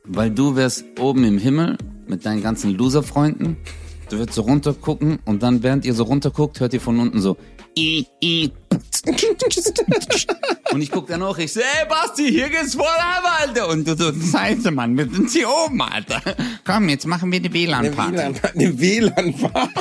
Weil du wärst oben im Himmel mit deinen ganzen Loser-Freunden. Du würdest so runtergucken und dann, während ihr so runterguckt, hört ihr von unten so und ich guck dann auch, ich so, hey Basti, hier geht's voll ab, Alter. Und du so, scheiße, Mann, wir sind hier oben, Alter. Komm, jetzt machen wir die WLAN-Party. Eine WLAN-Party.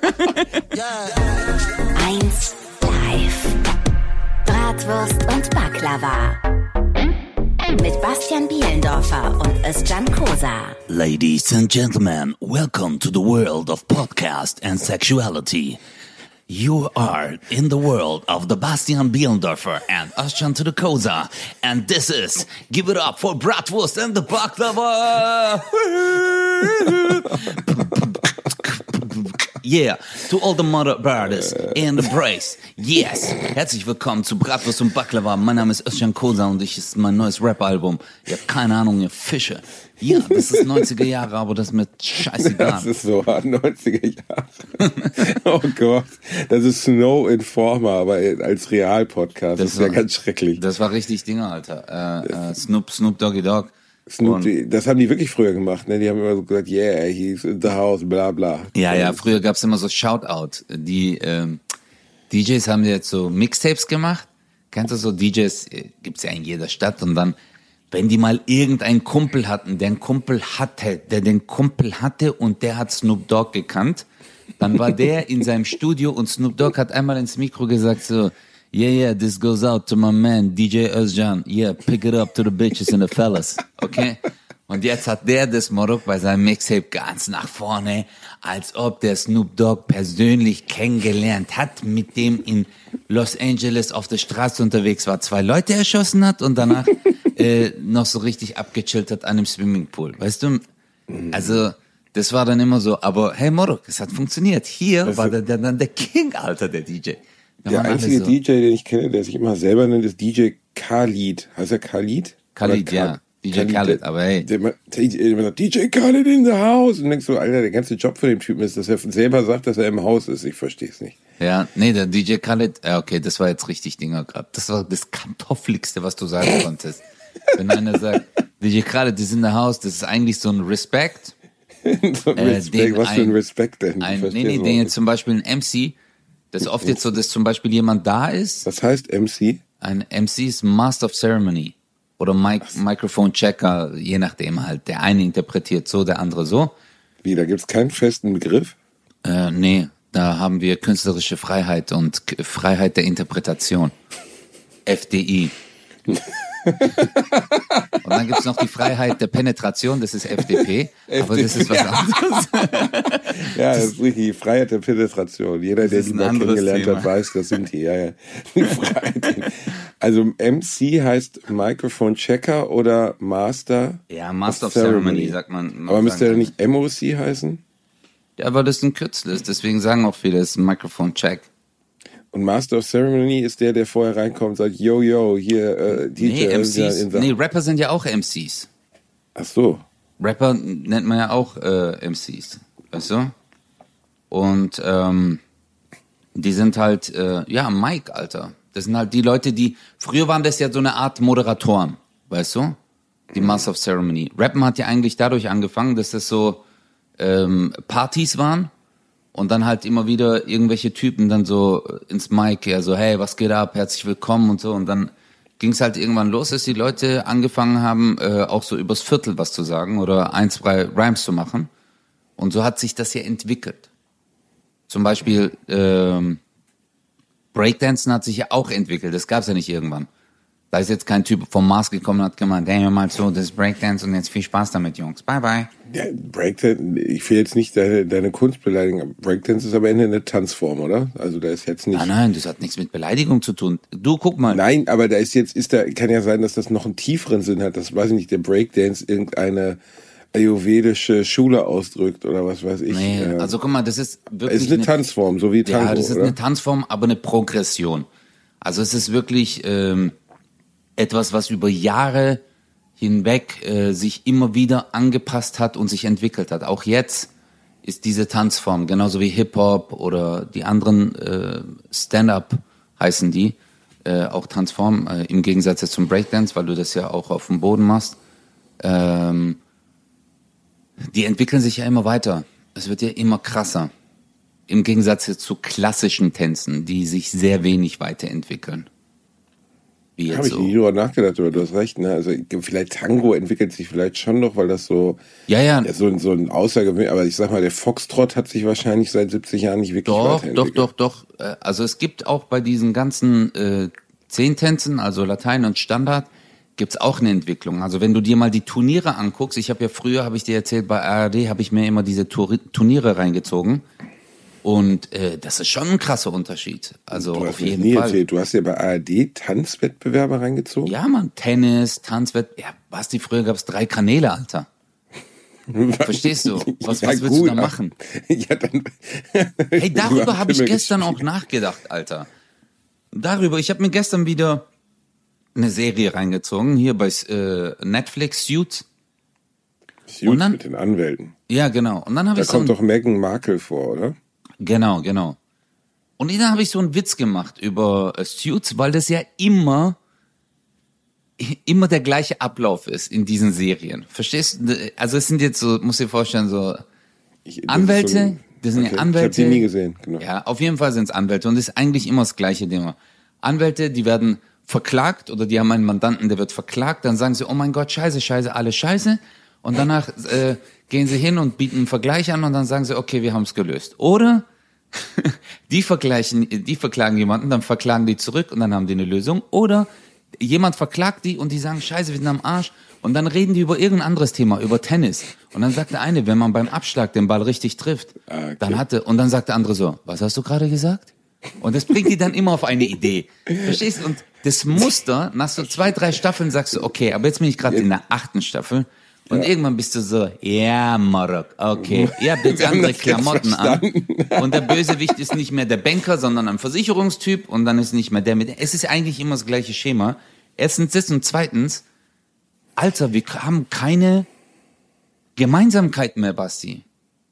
1 Live. Bratwurst und Baklava. Mit Bastian Bielendorfer und Özcan Kosa. Ladies and gentlemen, welcome to the world of podcast and sexuality. You are in the world of the Bastian Bielendorfer and Özcan to the Kosa. And this is, give it up for Bratwurst and the Baklava. Yeah, to all the mother brothers in the brace. Yes, herzlich willkommen zu Bratwurst und Baklava. Mein Name ist Özcan Kosa und ich ist mein neues Rap-Album. Ihr habt keine Ahnung, ihr Fische. Ja, das ist 90er Jahre, aber das ist mir scheißegal. Das ist so hart, 90er Jahre. Oh Gott, das ist Snow Informer, aber als Real-Podcast. Das ist ja ganz schrecklich. Das war richtig Dinger, Alter. Snoop Doggy Dogg. Das haben die wirklich früher gemacht, ne? Die haben immer so gesagt, yeah, he's in the house, bla bla. Ja, früher gab's immer so Shoutout. Die DJs haben jetzt so Mixtapes gemacht. Kennst du so DJs? Gibt's ja in jeder Stadt. Und dann, wenn die mal irgendeinen Kumpel hatten, der den Kumpel hatte und der hat Snoop Dogg gekannt, dann war der in seinem Studio und Snoop Dogg hat einmal ins Mikro gesagt so, yeah, this goes out to my man, DJ Özcan. Yeah, pick it up to the bitches and the fellas. Okay? Und jetzt hat der das Motto bei seinem Mixtape ganz nach vorne, als ob der Snoop Dogg persönlich kennengelernt hat, mit dem in Los Angeles auf der Straße unterwegs war, 2 Leute erschossen hat und danach noch so richtig abgechillt hat an einem Swimmingpool. Weißt du? Also, das war dann immer so, aber hey Morok, es hat funktioniert. Hier war dann der King, Alter, der DJ. Der einzige so. DJ, den ich kenne, der sich immer selber nennt, ist DJ Khalid. Heißt er Khalid? Khalid, ja. DJ Khalid, aber hey. Der immer sagt, DJ Khalid in the house. Und denkst so, Alter, der ganze Job von dem Typen ist, dass er selber sagt, dass er im Haus ist. Ich verstehe es nicht. Ja, nee, der DJ Khalid, okay, das war jetzt richtig Dinger gerade. Das war das Kartoffeligste, was du sagen konntest. Wenn einer sagt, DJ Khalid is in the house, das ist eigentlich so ein Respekt. So ein Respekt, was für ein Respekt denn? Den jetzt zum Beispiel ein MC, das ist oft jetzt so, dass zum Beispiel jemand da ist. Was heißt MC? Ein MC ist Master of Ceremony oder Microphone Checker, je nachdem halt. Der eine interpretiert so, der andere so. Wie, da gibt's keinen festen Begriff? Nee, da haben wir künstlerische Freiheit und Freiheit der Interpretation. FDI. Und dann gibt's noch die Freiheit der Penetration, das ist FDP, aber das ist was anderes. Ja, das ist richtig, die Freiheit der Penetration. Jeder, der die mal kennengelernt hat, weiß, das sind die. Ja. Die Freiheit. Also MC heißt Microphone Checker oder Master? Ja, Master of Ceremony sagt man. Aber müsste er nicht MOC heißen? Ja, aber das ist ein Kürzel, deswegen sagen auch viele, das ist ein Microphone Check. Und Master of Ceremony ist der vorher reinkommt und sagt, yo, hier, DJ. Nee, MCs. Nee, Rapper sind ja auch MCs. Ach so. Rapper nennt man ja auch MCs, weißt du? Und die sind halt, Mike, Alter. Das sind halt die Leute, die, früher waren das ja so eine Art Moderatoren, weißt du? Die Master of Ceremony. Rappen hat ja eigentlich dadurch angefangen, dass das so Partys waren. Und dann halt immer wieder irgendwelche Typen dann so ins Mic, ja so, hey, was geht ab, herzlich willkommen und so. Und dann ging es halt irgendwann los, dass die Leute angefangen haben, auch so übers Viertel was zu sagen oder 1, 2 Rhymes zu machen. Und so hat sich das ja entwickelt. Zum Beispiel Breakdancen hat sich ja auch entwickelt, das gab's ja nicht irgendwann. Da ist jetzt kein Typ vom Mars gekommen und hat gemeint, hey, hör mal so, das ist Breakdance und jetzt viel Spaß damit, Jungs. Bye, bye. Ja, Breakdance, ich will jetzt nicht deine Kunst beleidigen. Breakdance ist aber eine Tanzform, oder? Also da ist jetzt nicht... Nein, das hat nichts mit Beleidigung zu tun. Du, guck mal. Nein, aber da kann ja sein, dass das noch einen tieferen Sinn hat. Das weiß ich nicht, der Breakdance irgendeine ayurvedische Schule ausdrückt oder was weiß ich. Nee, also guck mal, das ist wirklich... Es ist eine Tanzform, so wie Tango, ja, das ist oder? Eine Tanzform, aber eine Progression. Also es ist wirklich... etwas, was über Jahre hinweg sich immer wieder angepasst hat und sich entwickelt hat. Auch jetzt ist diese Tanzform, genauso wie Hip-Hop oder die anderen Stand-Up heißen die, auch Tanzform, im Gegensatz jetzt zum Breakdance, weil du das ja auch auf dem Boden machst. Die entwickeln sich ja immer weiter. Es wird ja immer krasser. Im Gegensatz jetzt zu klassischen Tänzen, die sich sehr wenig weiterentwickeln. Habe ich nie drüber nachgedacht, aber du hast recht. Ne? Also vielleicht Tango entwickelt sich vielleicht schon noch, weil das so so ein außergewöhnlich. Aber ich sag mal, der Foxtrot hat sich wahrscheinlich seit 70 Jahren nicht wirklich weiterentwickelt. Doch. Also es gibt auch bei diesen ganzen 10 Tänzen, also Latein und Standard, gibt's auch eine Entwicklung. Also wenn du dir mal die Turniere anguckst, habe ich dir erzählt, bei ARD habe ich mir immer diese Turniere reingezogen. Und das ist schon ein krasser Unterschied. Also du auf jeden Fall. Erzählt. Du hast ja bei ARD Tanzwettbewerbe reingezogen? Ja, Mann, Tennis, Tanzwettbewerbe. Ja, Basti, früher gab's 3 Kanäle, Alter. Verstehst du? Was willst du da machen? Ja, dann hey, darüber habe ich gestern auch nachgedacht, Alter. Ich habe mir gestern wieder eine Serie reingezogen, hier bei Netflix, Suits. Suits mit den Anwälten. Ja, genau. Und dann habe ich kommt doch Meghan Markle vor, oder? Genau. Und dann habe ich so einen Witz gemacht über Suits, weil das ja immer der gleiche Ablauf ist in diesen Serien. Verstehst du? Also es sind jetzt so, musst dir vorstellen, so Anwälte, das sind ja Anwälte. Ich habe die nie gesehen, genau. Ja, auf jeden Fall sind es Anwälte und das ist eigentlich immer das gleiche Thema. Anwälte, die werden verklagt oder die haben einen Mandanten, der wird verklagt, dann sagen sie, oh mein Gott, scheiße, alles scheiße. Und danach gehen sie hin und bieten einen Vergleich an und dann sagen sie, okay, wir haben es gelöst. Oder die verklagen jemanden, dann verklagen die zurück und dann haben die eine Lösung. Oder jemand verklagt die und die sagen, scheiße, wir sind am Arsch. Und dann reden die über irgendein anderes Thema, über Tennis. Und dann sagt der eine, wenn man beim Abschlag den Ball richtig trifft, und dann sagt der andere so, was hast du gerade gesagt? Und das bringt die dann immer auf eine Idee. Verstehst du? Und das Muster, nach so 2, 3 Staffeln sagst du, okay, aber jetzt bin ich gerade in der 8. Staffel. Und irgendwann bist du so, ja, Marok, okay, ihr habt jetzt andere Klamotten an. Und der Bösewicht ist nicht mehr der Banker, sondern ein Versicherungstyp. Und dann ist nicht mehr der mit. Es ist eigentlich immer das gleiche Schema. Erstens das und zweitens, Alter, wir haben keine Gemeinsamkeiten mehr, Basti.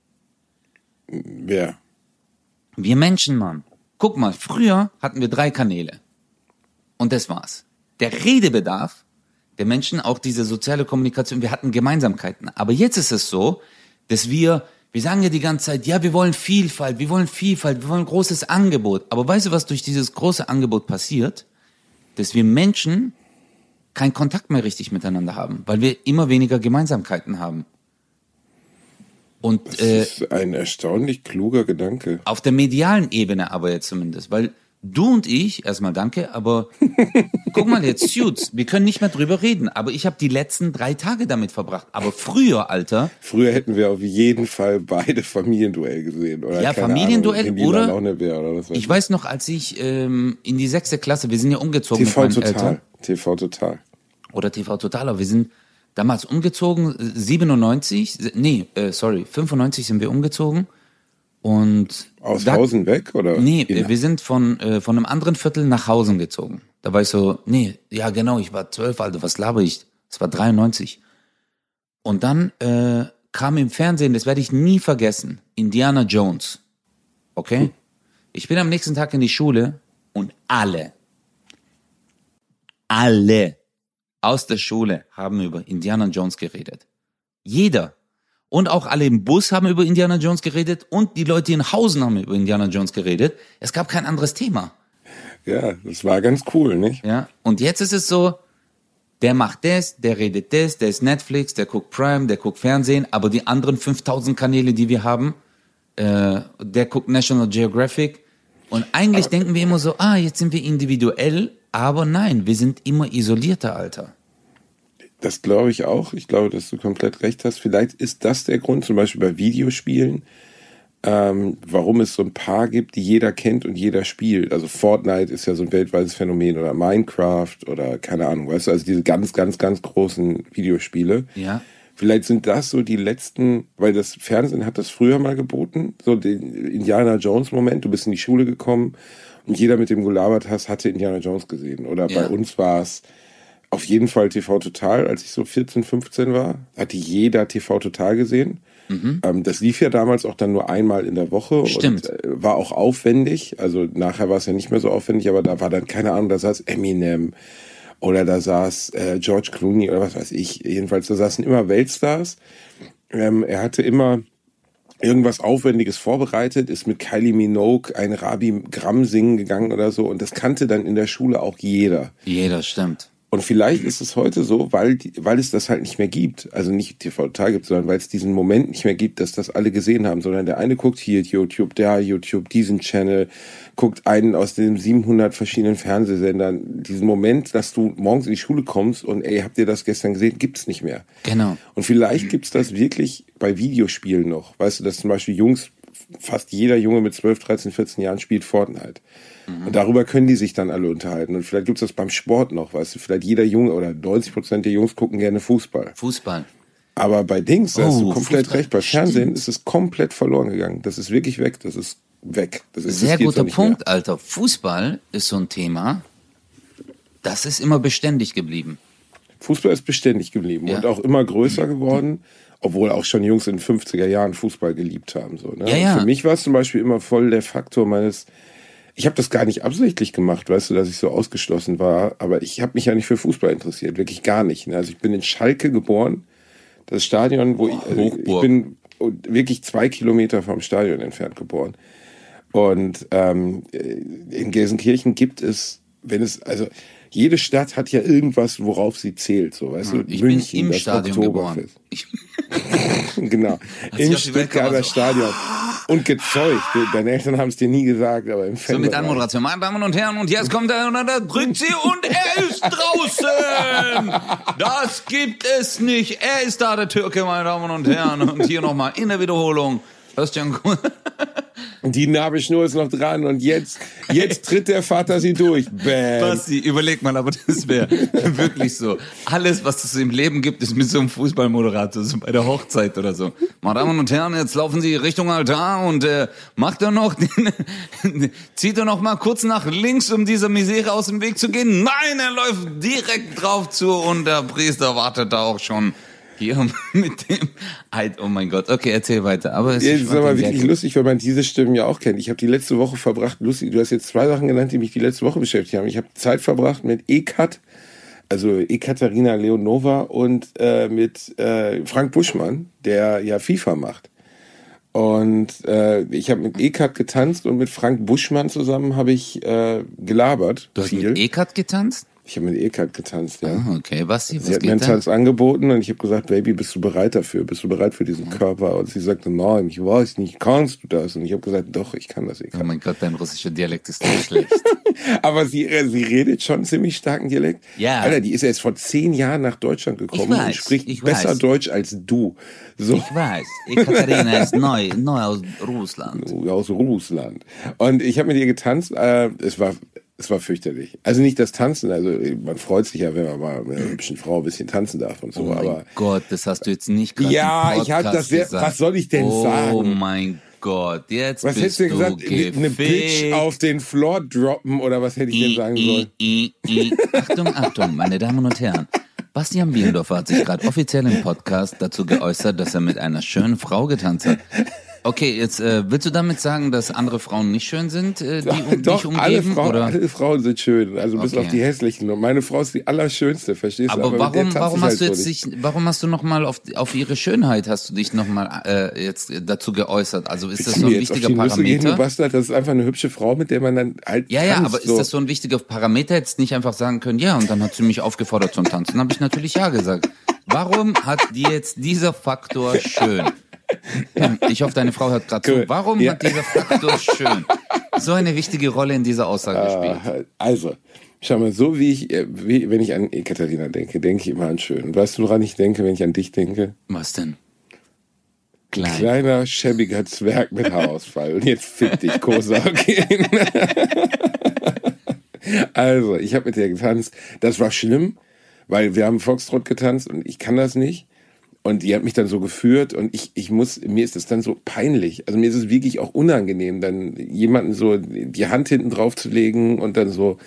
Wer? Wir Menschen, Mann. Guck mal, früher hatten wir 3 Kanäle. Und das war's. Der Redebedarf der Menschen, auch diese soziale Kommunikation, wir hatten Gemeinsamkeiten. Aber jetzt ist es so, dass wir sagen ja die ganze Zeit, ja, wir wollen Vielfalt, wir wollen großes Angebot. Aber weißt du, was durch dieses große Angebot passiert? Dass wir Menschen keinen Kontakt mehr richtig miteinander haben, weil wir immer weniger Gemeinsamkeiten haben. Und das ist ein erstaunlich kluger Gedanke. Auf der medialen Ebene aber jetzt zumindest, weil du und ich, erstmal danke, aber guck mal jetzt, Suits, wir können nicht mehr drüber reden, aber ich habe die letzten 3 Tage damit verbracht. Aber früher, Alter. Früher hätten wir auf jeden Fall beide Familienduell gesehen. Oder ja, Familienduell Ahnung, oder ich weiß noch, als ich in die 6. Klasse, wir sind ja umgezogen TV mit meinen Total. Eltern. TV Total. Oder TV Total, aber wir sind damals umgezogen, 95 sind wir umgezogen. Und aus Hausen weg, oder? Nee, wir sind von einem anderen Viertel nach Hausen gezogen. Da war ich so, ich war 12, Alter, was laber ich? Das war 93. Und dann kam im Fernsehen, das werde ich nie vergessen, Indiana Jones. Okay? Ich bin am nächsten Tag in die Schule und alle aus der Schule haben über Indiana Jones geredet. Jeder. Und auch alle im Bus haben über Indiana Jones geredet und die Leute in Hausen haben über Indiana Jones geredet. Es gab kein anderes Thema. Ja, das war ganz cool, nicht? Ja, und jetzt ist es so, der macht das, der redet das, der ist Netflix, der guckt Prime, der guckt Fernsehen, aber die anderen 5000 Kanäle, die wir haben, der guckt National Geographic. Und eigentlich denken wir immer so, jetzt sind wir individuell, aber nein, wir sind immer isolierter, Alter. Das glaube ich auch. Ich glaube, dass du komplett recht hast. Vielleicht ist das der Grund, zum Beispiel bei Videospielen, warum es so ein paar gibt, die jeder kennt und jeder spielt. Also Fortnite ist ja so ein weltweites Phänomen oder Minecraft oder keine Ahnung, weißt du, also diese ganz, ganz, ganz großen Videospiele. Ja. Vielleicht sind das so die letzten, weil das Fernsehen hat das früher mal geboten, so den Indiana Jones Moment, du bist in die Schule gekommen und jeder, mit dem du gelabert hast, hatte Indiana Jones gesehen. Oder bei uns war es auf jeden Fall TV Total, als ich so 14, 15 war, hatte jeder TV Total gesehen. Mhm. Das lief ja damals auch dann nur einmal in der Woche. Stimmt. Und war auch aufwendig. Also nachher war es ja nicht mehr so aufwendig, aber da war dann, keine Ahnung, da saß Eminem oder da saß George Clooney oder was weiß ich. Jedenfalls, da saßen immer Weltstars. er hatte immer irgendwas Aufwendiges vorbereitet, ist mit Kylie Minogue ein Rabbi Gramm singen gegangen oder so und das kannte dann in der Schule auch jeder. Jeder, stimmt. Und vielleicht ist es heute so, weil es das halt nicht mehr gibt, also nicht TV Total gibt, sondern weil es diesen Moment nicht mehr gibt, dass das alle gesehen haben, sondern der eine guckt hier YouTube, der YouTube, diesen Channel, guckt einen aus den 700 verschiedenen Fernsehsendern. Diesen Moment, dass du morgens in die Schule kommst und ey, habt ihr das gestern gesehen, gibt's nicht mehr. Genau. Und vielleicht gibt's das wirklich bei Videospielen noch. Weißt du, dass zum Beispiel fast jeder Junge mit 12, 13, 14 Jahren spielt Fortnite. Und darüber können die sich dann alle unterhalten. Und vielleicht gibt's das beim Sport noch, weißt du, vielleicht jeder Junge oder 90% der Jungs gucken gerne Fußball. Aber bei Dings, da hast du komplett recht, bei Fernsehen ist es komplett verloren gegangen. Das ist wirklich weg, das ist weg. Das sehr guter Punkt, mehr. Alter. Fußball ist so ein Thema, das ist immer beständig geblieben. Fußball ist beständig geblieben und auch immer größer geworden, obwohl auch schon Jungs in den 50er Jahren Fußball geliebt haben. So, ne? Ja. Für mich war es zum Beispiel immer voll der Faktor ich habe das gar nicht absichtlich gemacht, weißt du, dass ich so ausgeschlossen war, aber ich habe mich ja nicht für Fußball interessiert, wirklich gar nicht. Ne? Also ich bin in Schalke geboren, das Stadion, wo ich bin wirklich 2 Kilometer vom Stadion entfernt geboren. Und in Gelsenkirchen gibt es, jede Stadt hat ja irgendwas, worauf sie zählt, so, weißt du? Ich München, bin im Stadion geboren. Genau, im Stuttgarter Stadion. Und gezeugt. Deine Eltern haben es dir nie gesagt, aber im Fernsehen. So mit Anmoderation. Meine Damen und Herren, und jetzt kommt er und da drückt sie und er ist draußen. Das gibt es nicht. Er ist da, der Türke, meine Damen und Herren. Und hier nochmal in der Wiederholung. Die Nabelschnur ist noch dran und jetzt tritt der Vater sie durch. Bam. Basti, überleg mal, aber das wäre wirklich so. Alles, was es im Leben gibt, ist mit so einem Fußballmoderator, so bei der Hochzeit oder so. Meine Damen und Herren, jetzt laufen Sie Richtung Altar und zieht er noch mal kurz nach links, um dieser Misere aus dem Weg zu gehen. Nein, er läuft direkt drauf zu und der Priester wartet da auch schon. Hier mit dem oh mein Gott, okay, erzähl weiter. Aber es ist aber wirklich lustig, weil man diese Stimmen ja auch kennt. Ich habe die letzte Woche verbracht, lustig, du hast jetzt 2 Sachen genannt, die mich die letzte Woche beschäftigt haben. Ich habe Zeit verbracht mit EKAT, also Ekaterina Leonova und mit Frank Buschmann, der ja FIFA macht. Und ich habe mit EKAT getanzt und mit Frank Buschmann zusammen habe ich gelabert. Du hast mit EKAT getanzt? Ich habe mit EKAT getanzt, ja. Ah, okay, was sie hat mir einen Tanz angeboten und ich habe gesagt, Baby, bist du bereit dafür? Bist du bereit für diesen Körper? Und sie sagte, nein, ich weiß nicht, kannst du das? Und ich habe gesagt, doch, ich kann das, EKAT. Oh mein Gott, dein russischer Dialekt ist nicht schlecht. Aber sie redet schon ziemlich starken Dialekt. Ja. Alter, die ist ja jetzt vor 10 Jahren nach Deutschland gekommen und spricht besser Deutsch als du. So. Ich weiß, Ekaterina ist neu aus Russland. Aus Russland. Und ich habe mit ihr getanzt, es war fürchterlich. Also nicht das Tanzen, also man freut sich ja, wenn man mal mit einer hübschen Frau ein bisschen tanzen darf und so. Oh mein Gott, das hast du jetzt nicht gerade im Podcast gesagt. Was soll ich denn sagen? Oh mein Gott, jetzt was bist du gesagt? Eine Bitch auf den Floor droppen oder was hätte ich denn sagen sollen? Achtung, meine Damen und Herren. Bastian Bielendorfer hat sich gerade offiziell im Podcast dazu geäußert, dass er mit einer schönen Frau getanzt hat. Okay, jetzt willst du damit sagen, dass andere Frauen nicht schön sind, die dich umgeben? Alle Frauen sind schön, also bis auf die hässlichen. Und meine Frau ist die allerschönste, verstehst du? Aber warum hast du nochmal auf ihre Schönheit hast du dich nochmal jetzt dazu geäußert? Also ist das so ein wichtiger Parameter? Du Bastard, das ist einfach eine hübsche Frau, mit der man dann halt tanzt, aber ist das so ein wichtiger Parameter? Jetzt nicht einfach sagen können, ja, und dann hat sie mich aufgefordert zum Tanzen. Dann habe ich natürlich ja gesagt. Warum hat dir jetzt dieser Faktor schön? Ich hoffe, deine Frau hört gerade zu. Warum hat dieser Faktor schön so eine wichtige Rolle in dieser Aussage gespielt? Also, schau mal, so wenn ich an Ekaterina denke ich immer an schön. Und weißt du, woran ich denke, wenn ich an dich denke? Was denn? Kleiner, schäbiger Zwerg mit Haarausfall. Und jetzt fick dich, Kosa, okay? Also, ich habe mit der getanzt. Das war schlimm, weil wir haben Foxtrot getanzt und ich kann das nicht. Und die hat mich dann so geführt und mir ist das dann so peinlich. Also mir ist es wirklich auch unangenehm, dann jemanden so die Hand hinten drauf zu legen und dann so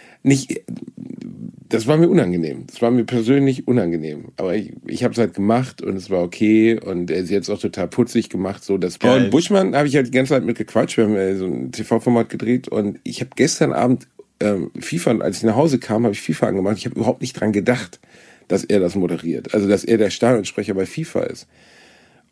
das war mir unangenehm. Das war mir persönlich unangenehm. Aber ich habe es halt gemacht und es war okay und sie hat es auch total putzig gemacht. So das und Buschmann habe ich halt die ganze Zeit mit gequatscht. Wir haben so ein TV-Format gedreht und ich habe gestern Abend FIFA, als ich nach Hause kam, habe ich FIFA angemacht. Ich habe überhaupt nicht dran gedacht, dass er das moderiert. Also, dass er der Stadionsprecher bei FIFA ist.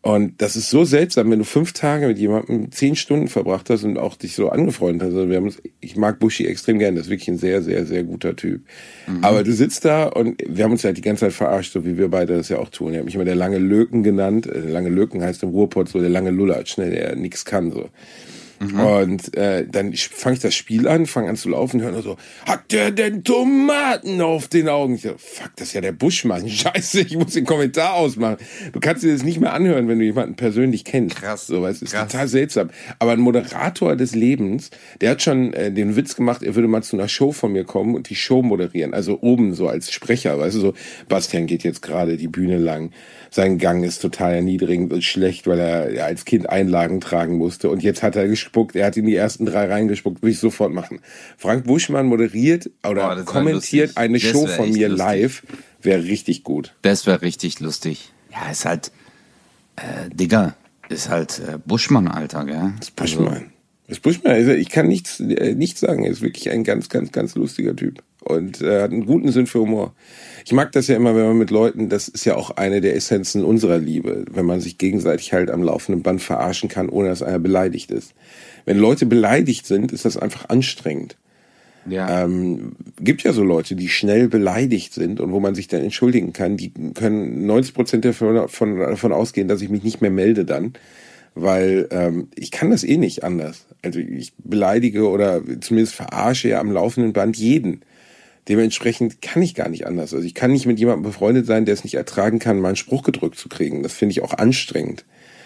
Und das ist so seltsam, wenn du 5 Tage mit jemandem 10 Stunden verbracht hast und auch dich so angefreundet hast. Also ich mag Buschi extrem gern, das ist wirklich ein sehr, sehr, sehr guter Typ. Aber du sitzt da und wir haben uns halt die ganze Zeit verarscht, so wie wir beide das ja auch tun. Er hat mich immer der lange Löken genannt. Der lange Löken heißt im Ruhrpott so der lange Lulatsch, ne, der nix kann so. Und dann fange ich das Spiel an, fange an zu laufen, höre nur so, hat der denn Tomaten auf den Augen? Ich so, fuck, das ist ja der Buschmann, scheiße, ich muss den Kommentar ausmachen. Du kannst dir das nicht mehr anhören, wenn du jemanden persönlich kennst. Krass. So, es ist total seltsam. Aber ein Moderator des Lebens, der hat schon den Witz gemacht, er würde mal zu einer Show von mir kommen und die Show moderieren. Also oben so als Sprecher, weißt du, so, Bastian geht jetzt gerade die Bühne lang. Sein Gang ist total erniedrigend und schlecht, weil er als Kind Einlagen tragen musste. Und jetzt hat er gespuckt, er hat in die ersten 3 reingespuckt, würde ich sofort machen. Frank Buschmann moderiert oder kommentiert eine Show von mir live, wäre richtig gut. Das wäre richtig lustig. Ja, ist halt, Digga, ist halt Buschmann, Alter, gell? Das ist Buschmann. Also. Das Buschmann, ich kann nichts sagen, er ist wirklich ein ganz, ganz, ganz lustiger Typ. Und hat einen guten Sinn für Humor. Ich mag das ja immer, wenn man mit Leuten, das ist ja auch eine der Essenzen unserer Liebe, wenn man sich gegenseitig halt am laufenden Band verarschen kann, ohne dass einer beleidigt ist. Wenn Leute beleidigt sind, ist das einfach anstrengend. Ja. Gibt ja so Leute, die schnell beleidigt sind und wo man sich dann entschuldigen kann, die können 90% davon ausgehen, dass ich mich nicht mehr melde dann, weil ich kann das eh nicht anders. Also ich beleidige oder zumindest verarsche ja am laufenden Band jeden. Dementsprechend kann ich gar nicht anders. Also ich kann nicht mit jemandem befreundet sein, der es nicht ertragen kann, mal einen Spruch gedrückt zu kriegen. Das finde ich auch anstrengend.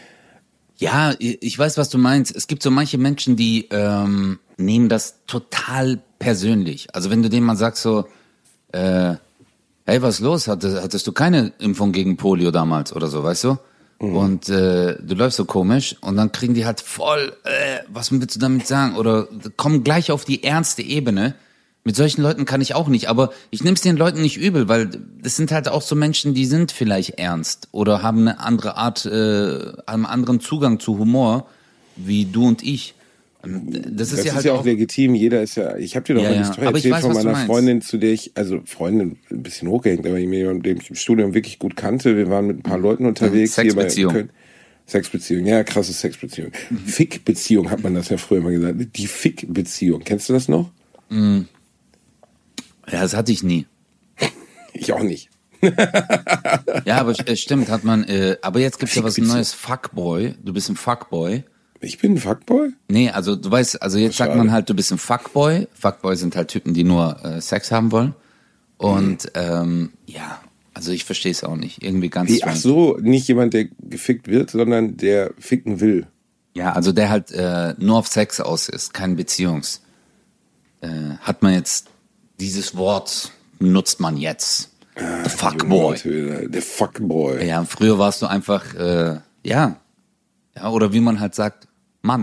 Ja, ich weiß, was du meinst. Es gibt so manche Menschen, die nehmen das total persönlich. Also wenn du denen mal sagst so, hey, was ist los? Hattest du keine Impfung gegen Polio damals oder so, weißt du? Und du läufst so komisch und dann kriegen die halt voll, was willst du damit sagen? Oder kommen gleich auf die ernste Ebene. Mit solchen Leuten kann ich auch nicht, aber ich nehme es den Leuten nicht übel, weil das sind halt auch so Menschen, die sind vielleicht ernst oder haben eine andere Art, einen anderen Zugang zu Humor, wie du und ich. Das ist ja auch legitim, jeder ist ja, ich habe dir doch mal eine Story erzählt von meiner Freundin, zu der ich, also Freundin, ein bisschen hochgehängt, aber jemand, den ich im Studium wirklich gut kannte, wir waren mit ein paar Leuten unterwegs. Sexbeziehung. Hier bei Sexbeziehung, ja, krasse Sexbeziehung. Fick-Beziehung hat man das ja früher immer gesagt, die Fick-Beziehung, kennst du das noch? Ja, das hatte ich nie. Ich auch nicht. Ja, aber stimmt, hat man, aber jetzt gibt's ja was Neues, Fuckboy. Du bist ein Fuckboy. Ich bin ein Fuckboy? Nee, also du weißt, also jetzt sagt man halt, du bist ein Fuckboy. Fuckboy sind halt Typen, die nur Sex haben wollen. Und ja, also ich verstehe es auch nicht. Irgendwie ganz strange. Ach so, nicht jemand, der gefickt wird, sondern der ficken will. Ja, also der halt nur auf Sex aus ist, kein Beziehungs. Hat man jetzt dieses Wort, nutzt man jetzt. The Fuckboy. Der Fuckboy. Ja, früher warst du einfach, ja, oder wie man halt sagt, Mann.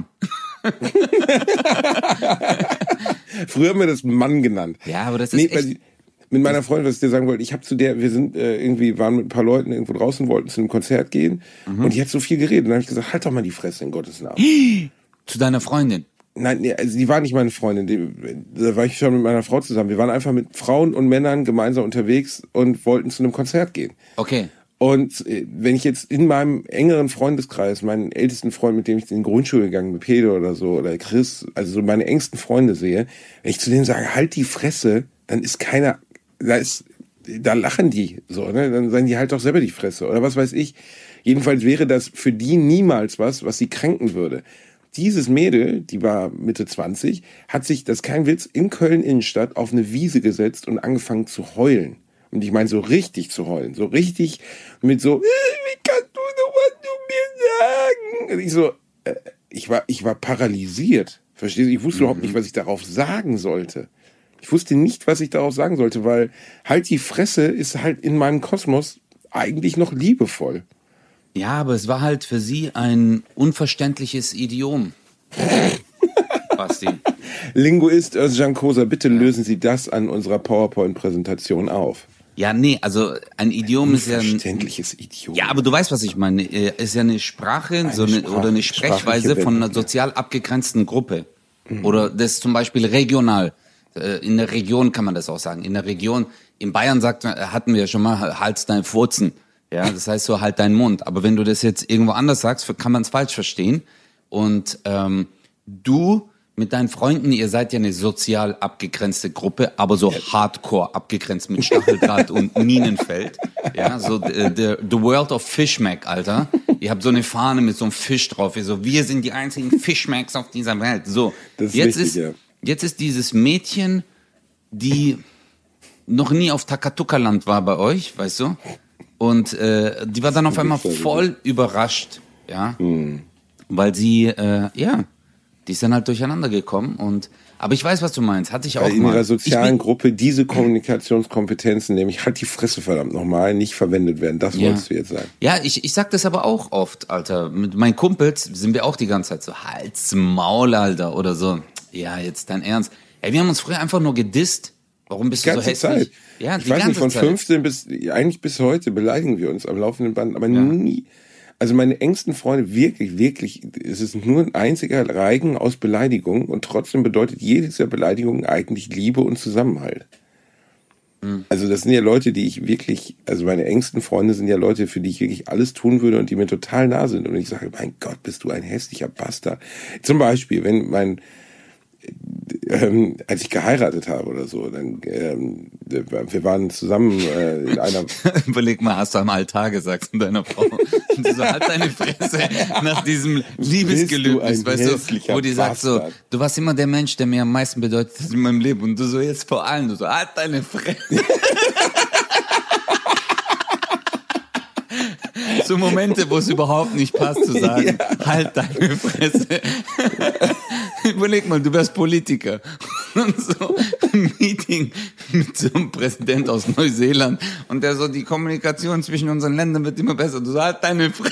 Früher haben wir das Mann genannt. Ja, aber das ist echt... Mit meiner Freundin, was ich dir sagen wollte, ich habe wir sind waren mit ein paar Leuten irgendwo draußen, wollten zu einem Konzert gehen und die hat so viel geredet. Und dann habe ich gesagt, halt doch mal die Fresse in Gottes Namen. Zu deiner Freundin? Nein, also die war nicht meine Freundin, da war ich schon mit meiner Frau zusammen. Wir waren einfach mit Frauen und Männern gemeinsam unterwegs und wollten zu einem Konzert gehen. Okay. Und wenn ich jetzt in meinem engeren Freundeskreis, meinen ältesten Freund, mit dem ich in die Grundschule gegangen bin, Pedro oder so, oder Chris, also so meine engsten Freunde sehe, wenn ich zu denen sage, halt die Fresse, dann ist keiner, da lachen die so, ne? Dann sagen die halt doch selber die Fresse oder was weiß ich. Jedenfalls wäre das für die niemals was sie kränken würde. Dieses Mädel, die war Mitte 20, hat sich, das ist kein Witz, in Köln-Innenstadt auf eine Wiese gesetzt und angefangen zu heulen. Und ich meine so richtig zu heulen, so richtig mit so, wie kannst du noch was zu mir sagen? Und ich so, ich war paralysiert, verstehst du? Ich wusste überhaupt nicht, was ich darauf sagen sollte. Ich wusste nicht, was ich darauf sagen sollte, weil halt die Fresse ist halt in meinem Kosmos eigentlich noch liebevoll. Ja, aber es war halt für sie ein unverständliches Idiom. Basti. Linguist Özcan Kosa, bitte lösen Sie das an unserer PowerPoint-Präsentation auf. Ja, nee, also ein Idiom ist ja ein verständliches Idiom. Ja, aber du weißt, was ich meine. Ist ja eine Sprache, oder eine Sprechweise von einer sozial abgegrenzten Gruppe. Oder das zum Beispiel regional. In der Region kann man das auch sagen. In der Region, in Bayern hatten wir schon mal, halt's dein Furzen. Ja, das heißt so, halt deinen Mund. Aber wenn du das jetzt irgendwo anders sagst, kann man es falsch verstehen. Und du mit deinen Freunden, ihr seid ja eine sozial abgegrenzte Gruppe, aber so hardcore abgegrenzt mit Stacheldraht und Minenfeld. Ja, so the world of Fishmack, Alter. Ihr habt so eine Fahne mit so einem Fisch drauf. Ihr so, wir sind die einzigen Fishmacks auf dieser Welt. So, das ist jetzt richtig, jetzt ist dieses Mädchen, die noch nie auf Takatuka-Land war bei euch, weißt du? Und die war dann auf einmal voll überrascht, ja, weil sie, die ist dann halt durcheinander gekommen aber ich weiß, was du meinst, hatte ich auch in mal. In ihrer sozialen Gruppe diese Kommunikationskompetenzen, nämlich halt die Fresse verdammt nochmal, nicht verwendet werden, das wolltest du jetzt sagen. Ja, ich sag das aber auch oft, Alter, mit meinen Kumpels sind wir auch die ganze Zeit so, halt's Maul, Alter, oder so, ja, jetzt dein Ernst. Ey, wir haben uns früher einfach nur gedisst. Warum bist du so hässlich? Zeit. Ja, ich weiß nicht, von 15 eigentlich bis heute beleidigen wir uns am laufenden Band, aber nie. Also meine engsten Freunde, wirklich, es ist nur ein einziger Reigen aus Beleidigungen und trotzdem bedeutet jede dieser Beleidigungen eigentlich Liebe und Zusammenhalt. Also das sind ja Leute, die ich wirklich, also meine engsten Freunde sind ja Leute, für die ich wirklich alles tun würde und die mir total nah sind. Und ich sage, mein Gott, bist du ein hässlicher Bastard. Zum Beispiel, wenn als ich geheiratet habe oder so, dann wir waren zusammen in einer... Überleg mal, hast du am Altar gesagt zu deiner Frau. Und du so, halt deine Fresse nach diesem Liebesgelübnis, weißt du, wo die sagt so, du warst immer der Mensch, der mir am meisten bedeutet hat in meinem Leben. Und du so jetzt vor allem, du so, halt deine Fresse. So Momente, wo es überhaupt nicht passt zu sagen, halt deine Fresse. Überleg mal, du wärst Politiker. Und so ein Meeting mit so einem Präsident aus Neuseeland und der so, die Kommunikation zwischen unseren Ländern wird immer besser. Du so, halt deine Fresse.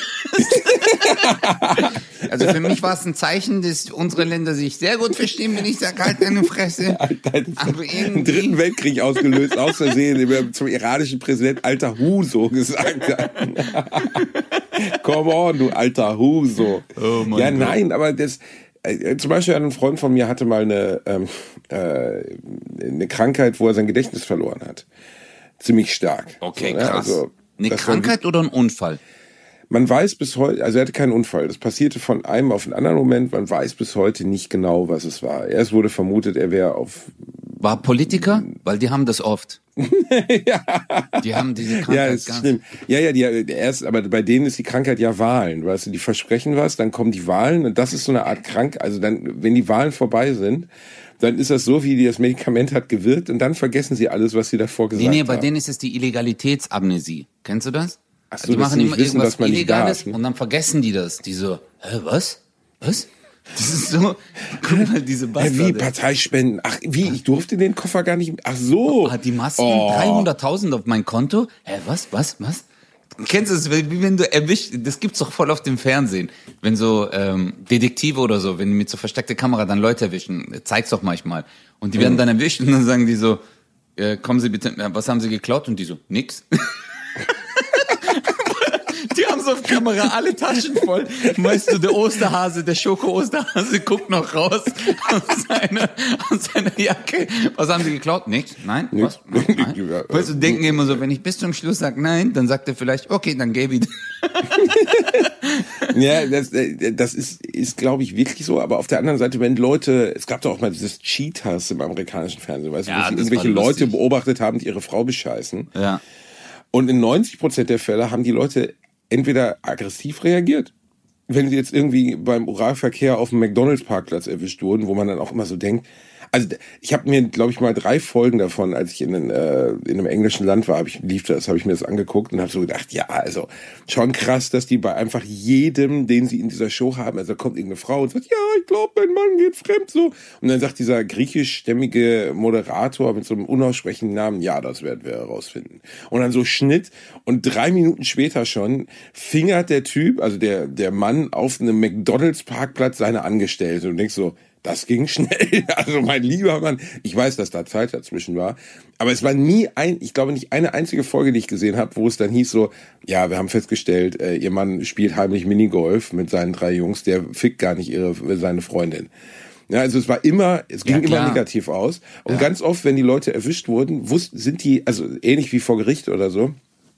Also für mich war es ein Zeichen, dass unsere Länder sich sehr gut verstehen, wenn ich sage, halt deine Fresse. Aber irgendwie... Den Dritten Weltkrieg ausgelöst, aus Versehen, zum iranischen Präsident alter Huso gesagt hat. Come on, du alter Huso. Oh mein Gott. Nein, aber das... Zum Beispiel ein Freund von mir hatte mal eine Krankheit, wo er sein Gedächtnis verloren hat. Ziemlich stark. Okay, so, krass. Also, eine Krankheit oder ein Unfall? Man weiß bis heute, also er hatte keinen Unfall. Das passierte von einem auf den anderen Moment. Man weiß bis heute nicht genau, was es war. Erst wurde vermutet, er wäre War Politiker? Weil die haben das oft. Ja. Die haben diese Krankheit. Ja, das stimmt. Aber bei denen ist die Krankheit ja Wahlen. Weißt du, die versprechen was, dann kommen die Wahlen und das ist so eine Art also dann, wenn die Wahlen vorbei sind, dann ist das so, wie das Medikament hat gewirkt und dann vergessen sie alles, was sie davor gesagt haben. Nee, bei denen ist es die Illegalitätsamnesie. Kennst du das? Ach so, die machen immer wissen, irgendwas Illegales darf, ne? Und dann vergessen die das. Die so, was? Das ist so, guck mal, diese Bastarde. Wie, Parteispenden? Ach, wie, ich durfte den Koffer gar nicht, ach so. Hat die Masken 300.000 auf mein Konto? Was? Kennst du das, wie wenn du erwischt, das gibt's doch voll auf dem Fernsehen, wenn so Detektive oder so, wenn die mit so versteckter Kamera dann Leute erwischen, zeig's doch manchmal. Und die werden dann erwischt und dann sagen die so, kommen Sie bitte, was haben Sie geklaut? Und die so, nix. Die haben so auf Kamera alle Taschen voll. Weißt du, der Schoko-Osterhase guckt noch raus aus seiner Jacke. Was haben sie geklaut? Nichts? Nein? Was? Nein? Weißt du, denken immer so, wenn ich bis zum Schluss sage nein, dann sagt er vielleicht, okay, dann gebe ich. Ja, das ist glaube ich, wirklich so. Aber auf der anderen Seite, wenn Leute, es gab doch auch mal dieses Cheaters im amerikanischen Fernsehen, weißt du, wo sie irgendwelche Leute beobachtet haben, die ihre Frau bescheißen. Ja. Und in 90% der Fälle haben die Leute entweder aggressiv reagiert, wenn sie jetzt irgendwie beim Oralverkehr auf dem McDonalds-Parkplatz erwischt wurden, wo man dann auch immer so denkt, also ich habe mir, glaube ich, mal 3 Folgen davon, als ich in einem englischen Land war, habe ich mir das angeguckt und habe so gedacht, ja, also schon krass, dass die bei einfach jedem, den sie in dieser Show haben, also da kommt irgendeine Frau und sagt, ja, ich glaube, mein Mann geht fremd so. Und dann sagt dieser griechischstämmige Moderator mit so einem unaussprechlichen Namen, ja, das werden wir herausfinden. Und dann so Schnitt und 3 Minuten später schon fingert der Typ, also der Mann auf einem McDonalds-Parkplatz seine Angestellte und denkst so, das ging schnell. Also mein lieber Mann, ich weiß, dass da Zeit dazwischen war, aber es war ich glaube nicht eine einzige Folge, die ich gesehen habe, wo es dann hieß so, ja, wir haben festgestellt, ihr Mann spielt heimlich Minigolf mit seinen 3 Jungs, der fickt gar nicht seine Freundin. Ja, also es ging immer negativ aus. Und ganz oft, wenn die Leute erwischt wurden, sind die, also ähnlich wie vor Gericht oder so,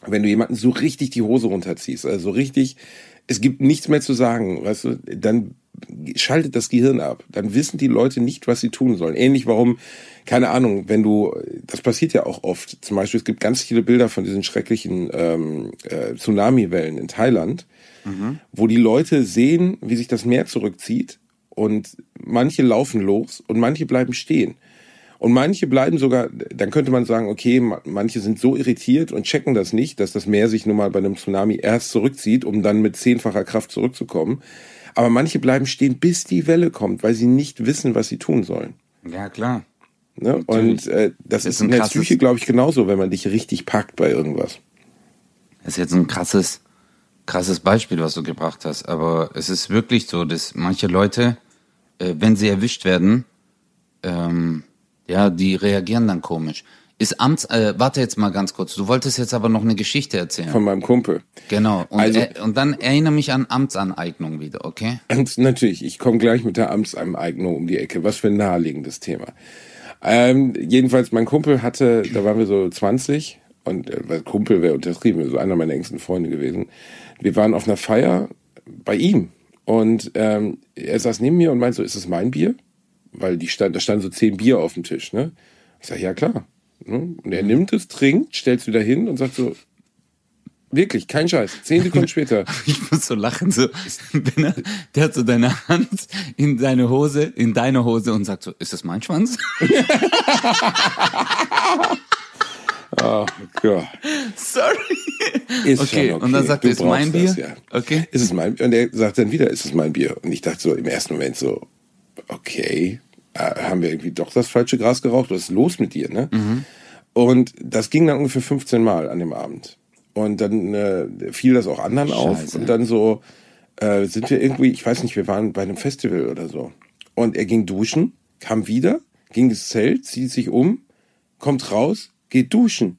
wenn du jemanden so richtig die Hose runterziehst, also so richtig, es gibt nichts mehr zu sagen, weißt du, dann schaltet das Gehirn ab. Dann wissen die Leute nicht, was sie tun sollen. Ähnlich warum, keine Ahnung, das passiert ja auch oft. Zum Beispiel, es gibt ganz viele Bilder von diesen schrecklichen Tsunami-Wellen in Thailand, wo die Leute sehen, wie sich das Meer zurückzieht und manche laufen los und manche bleiben stehen. Und manche bleiben sogar, dann könnte man sagen, okay, manche sind so irritiert und checken das nicht, dass das Meer sich nun mal bei einem Tsunami erst zurückzieht, um dann mit 10-facher Kraft zurückzukommen. Aber manche bleiben stehen, bis die Welle kommt, weil sie nicht wissen, was sie tun sollen. Ja, klar. Ne? Und das ist in der Psyche, glaube ich, genauso, wenn man dich richtig packt bei irgendwas. Das ist jetzt ein krasses Beispiel, was du gebracht hast. Aber es ist wirklich so, dass manche Leute, wenn sie erwischt werden, die reagieren dann komisch. Warte jetzt mal ganz kurz. Du wolltest jetzt aber noch eine Geschichte erzählen. Von meinem Kumpel. Genau. Und dann erinnere mich an Amtsaneignung wieder, okay? Natürlich. Ich komme gleich mit der Amtsaneignung um die Ecke. Was für ein naheliegendes Thema. Jedenfalls, mein Kumpel da waren wir so 20 und Kumpel wäre untertrieben, so einer meiner engsten Freunde gewesen. Wir waren auf einer Feier bei ihm und er saß neben mir und meinte so, ist es mein Bier? Weil da standen so 10 Bier auf dem Tisch, ne? Ich sag, ja klar. Und er nimmt es, trinkt, stellt es wieder hin und sagt so, wirklich, kein Scheiß, 10 Sekunden später. Ich muss so lachen, so, der hat so deine Hand in deine Hose und sagt so, ist das mein Schwanz? Oh Gott. Sorry. Ist okay, und dann sagt er, ist mein Bier? Ja. Okay. Ist es mein Bier? Und er sagt dann wieder, ist es mein Bier? Und ich dachte so im ersten Moment so, okay, haben wir irgendwie doch das falsche Gras geraucht? Was ist los mit dir, ne? Und das ging dann ungefähr 15 Mal an dem Abend. Und dann fiel das auch anderen auf. Und dann so sind wir irgendwie, ich weiß nicht, wir waren bei einem Festival oder so. Und er ging duschen, kam wieder, ging ins Zelt, zieht sich um, kommt raus, geht duschen.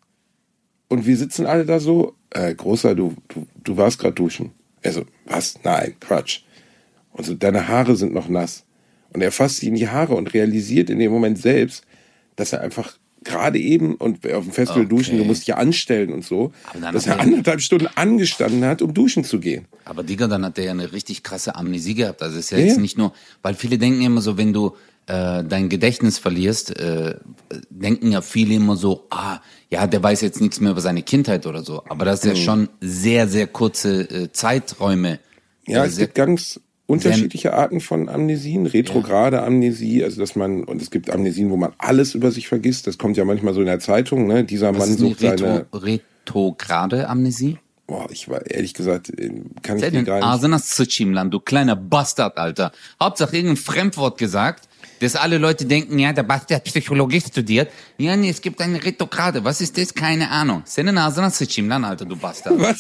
Und wir sitzen alle da so, Großer, du warst gerade duschen. Er so, was? Nein, Quatsch. Und so, deine Haare sind noch nass. Und er fasst sie in die Haare und realisiert in dem Moment selbst, dass er einfach gerade eben und auf dem Festival duschen, du musst dich ja anstellen und so, dass er 1,5 Stunden angestanden hat, um duschen zu gehen. Aber Digga, dann hat er ja eine richtig krasse Amnesie gehabt. Also es ist ja jetzt nicht nur, weil viele denken immer so, wenn du dein Gedächtnis verlierst, denken ja viele immer so, der weiß jetzt nichts mehr über seine Kindheit oder so. Aber das ist ja schon sehr, sehr kurze Zeiträume. Ja, es gibt ganz unterschiedliche Arten von Amnesien, retrograde Amnesie, also und es gibt Amnesien, wo man alles über sich vergisst, das kommt ja manchmal so in der Zeitung, ne, dieser Mann sucht seine... Retrograde Amnesie? Boah, ich war ehrlich gesagt, kann ich dir gar nicht... Ağzına sıçayım lan, du kleiner Bastard, Alter. Hauptsache irgendein Fremdwort gesagt, dass alle Leute denken, ja, der Bastard hat Psychologie studiert. Ja, nee, es gibt eine Retrograde. Was ist das? Keine Ahnung. Senin ağzına sıçayım lan, Alter, du Bastard. Was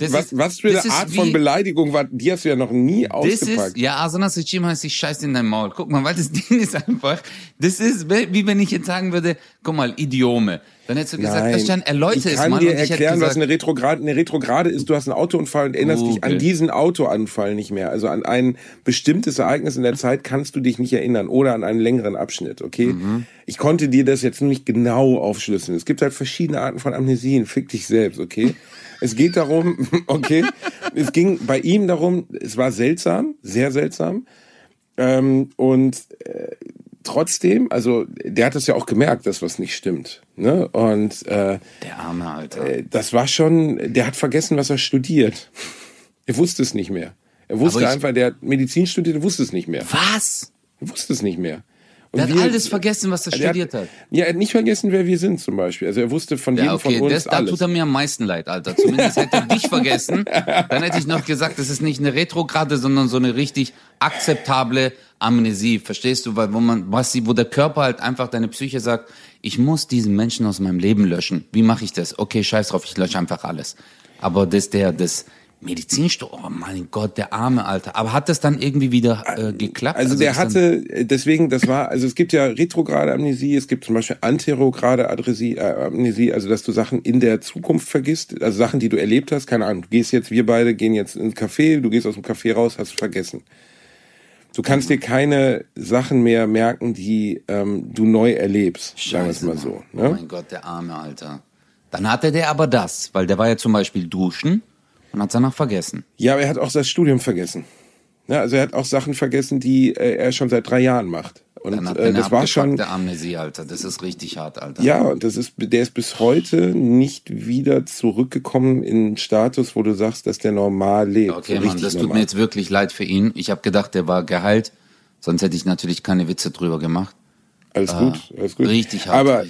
für eine Art von Beleidigung war, die hast du ja noch nie ausgepackt. Ağzına sıçayım heißt, ich scheiß in dein Maul. Guck mal, weil das Ding ist einfach, das ist, wie wenn ich jetzt sagen würde, guck mal, Idiome. Dann hättest du gesagt, das stand, erläutere es mal. Ich kann dir erklären, was eine Retrograde ist. Du hast einen Autounfall und erinnerst dich an diesen Autounfall nicht mehr. Also an ein bestimmtes Ereignis in der Zeit kannst du dich nicht erinnern oder an einen längeren Abschnitt, okay? Ich konnte dir das jetzt nicht genau aufschlüsseln. Es gibt halt verschiedene Arten von Amnesien. Fick dich selbst, okay? Es geht darum, okay? Es ging bei ihm darum, es war seltsam, sehr seltsam. Trotzdem, also der hat das ja auch gemerkt, dass was nicht stimmt. Ne? Und der arme Alter. Das war schon, der hat vergessen, was er studiert. Er wusste es nicht mehr. Er wusste einfach, der hat Medizin studiert, er wusste es nicht mehr. Was? Er wusste es nicht mehr. Und er hat alles vergessen, was er studiert hat. Ja, er hat nicht vergessen, wer wir sind zum Beispiel. Also er wusste von jedem von uns alles. Da tut er mir am meisten leid, Alter. Zumindest hätte er dich vergessen. Dann hätte ich noch gesagt, das ist nicht eine Retrograde, sondern so eine richtig akzeptable Amnesie. Verstehst du? Weil wo der Körper halt einfach, deine Psyche sagt, ich muss diesen Menschen aus meinem Leben löschen. Wie mache ich das? Okay, scheiß drauf, ich lösche einfach alles. Aber das Medizinstudium, oh mein Gott, der arme Alter. Aber hat das dann irgendwie wieder geklappt? Also der hatte, deswegen, also es gibt ja retrograde Amnesie, es gibt zum Beispiel anterograde Amnesie, also dass du Sachen in der Zukunft vergisst, also Sachen, die du erlebt hast, keine Ahnung, wir beide gehen jetzt ins Café, du gehst aus dem Café raus, hast vergessen. Du kannst dir keine Sachen mehr merken, die du neu erlebst, sagen wir es mal so. Ne? Oh mein Gott, der arme Alter. Dann hatte der aber das, weil der war ja zum Beispiel duschen und hat es danach vergessen. Ja, aber er hat auch das Studium vergessen. Ja, also er hat auch Sachen vergessen, die er schon seit 3 Jahren macht. Und dann hat das war schon der Amnesie, Alter. Das ist richtig hart, Alter. Ja, und der ist bis heute nicht wieder zurückgekommen in einen Status, wo du sagst, dass der normal lebt. Okay, so Mann, das tut mir jetzt wirklich leid für ihn. Ich habe gedacht, der war geheilt. Sonst hätte ich natürlich keine Witze drüber gemacht. Alles gut. Richtig hart. Aber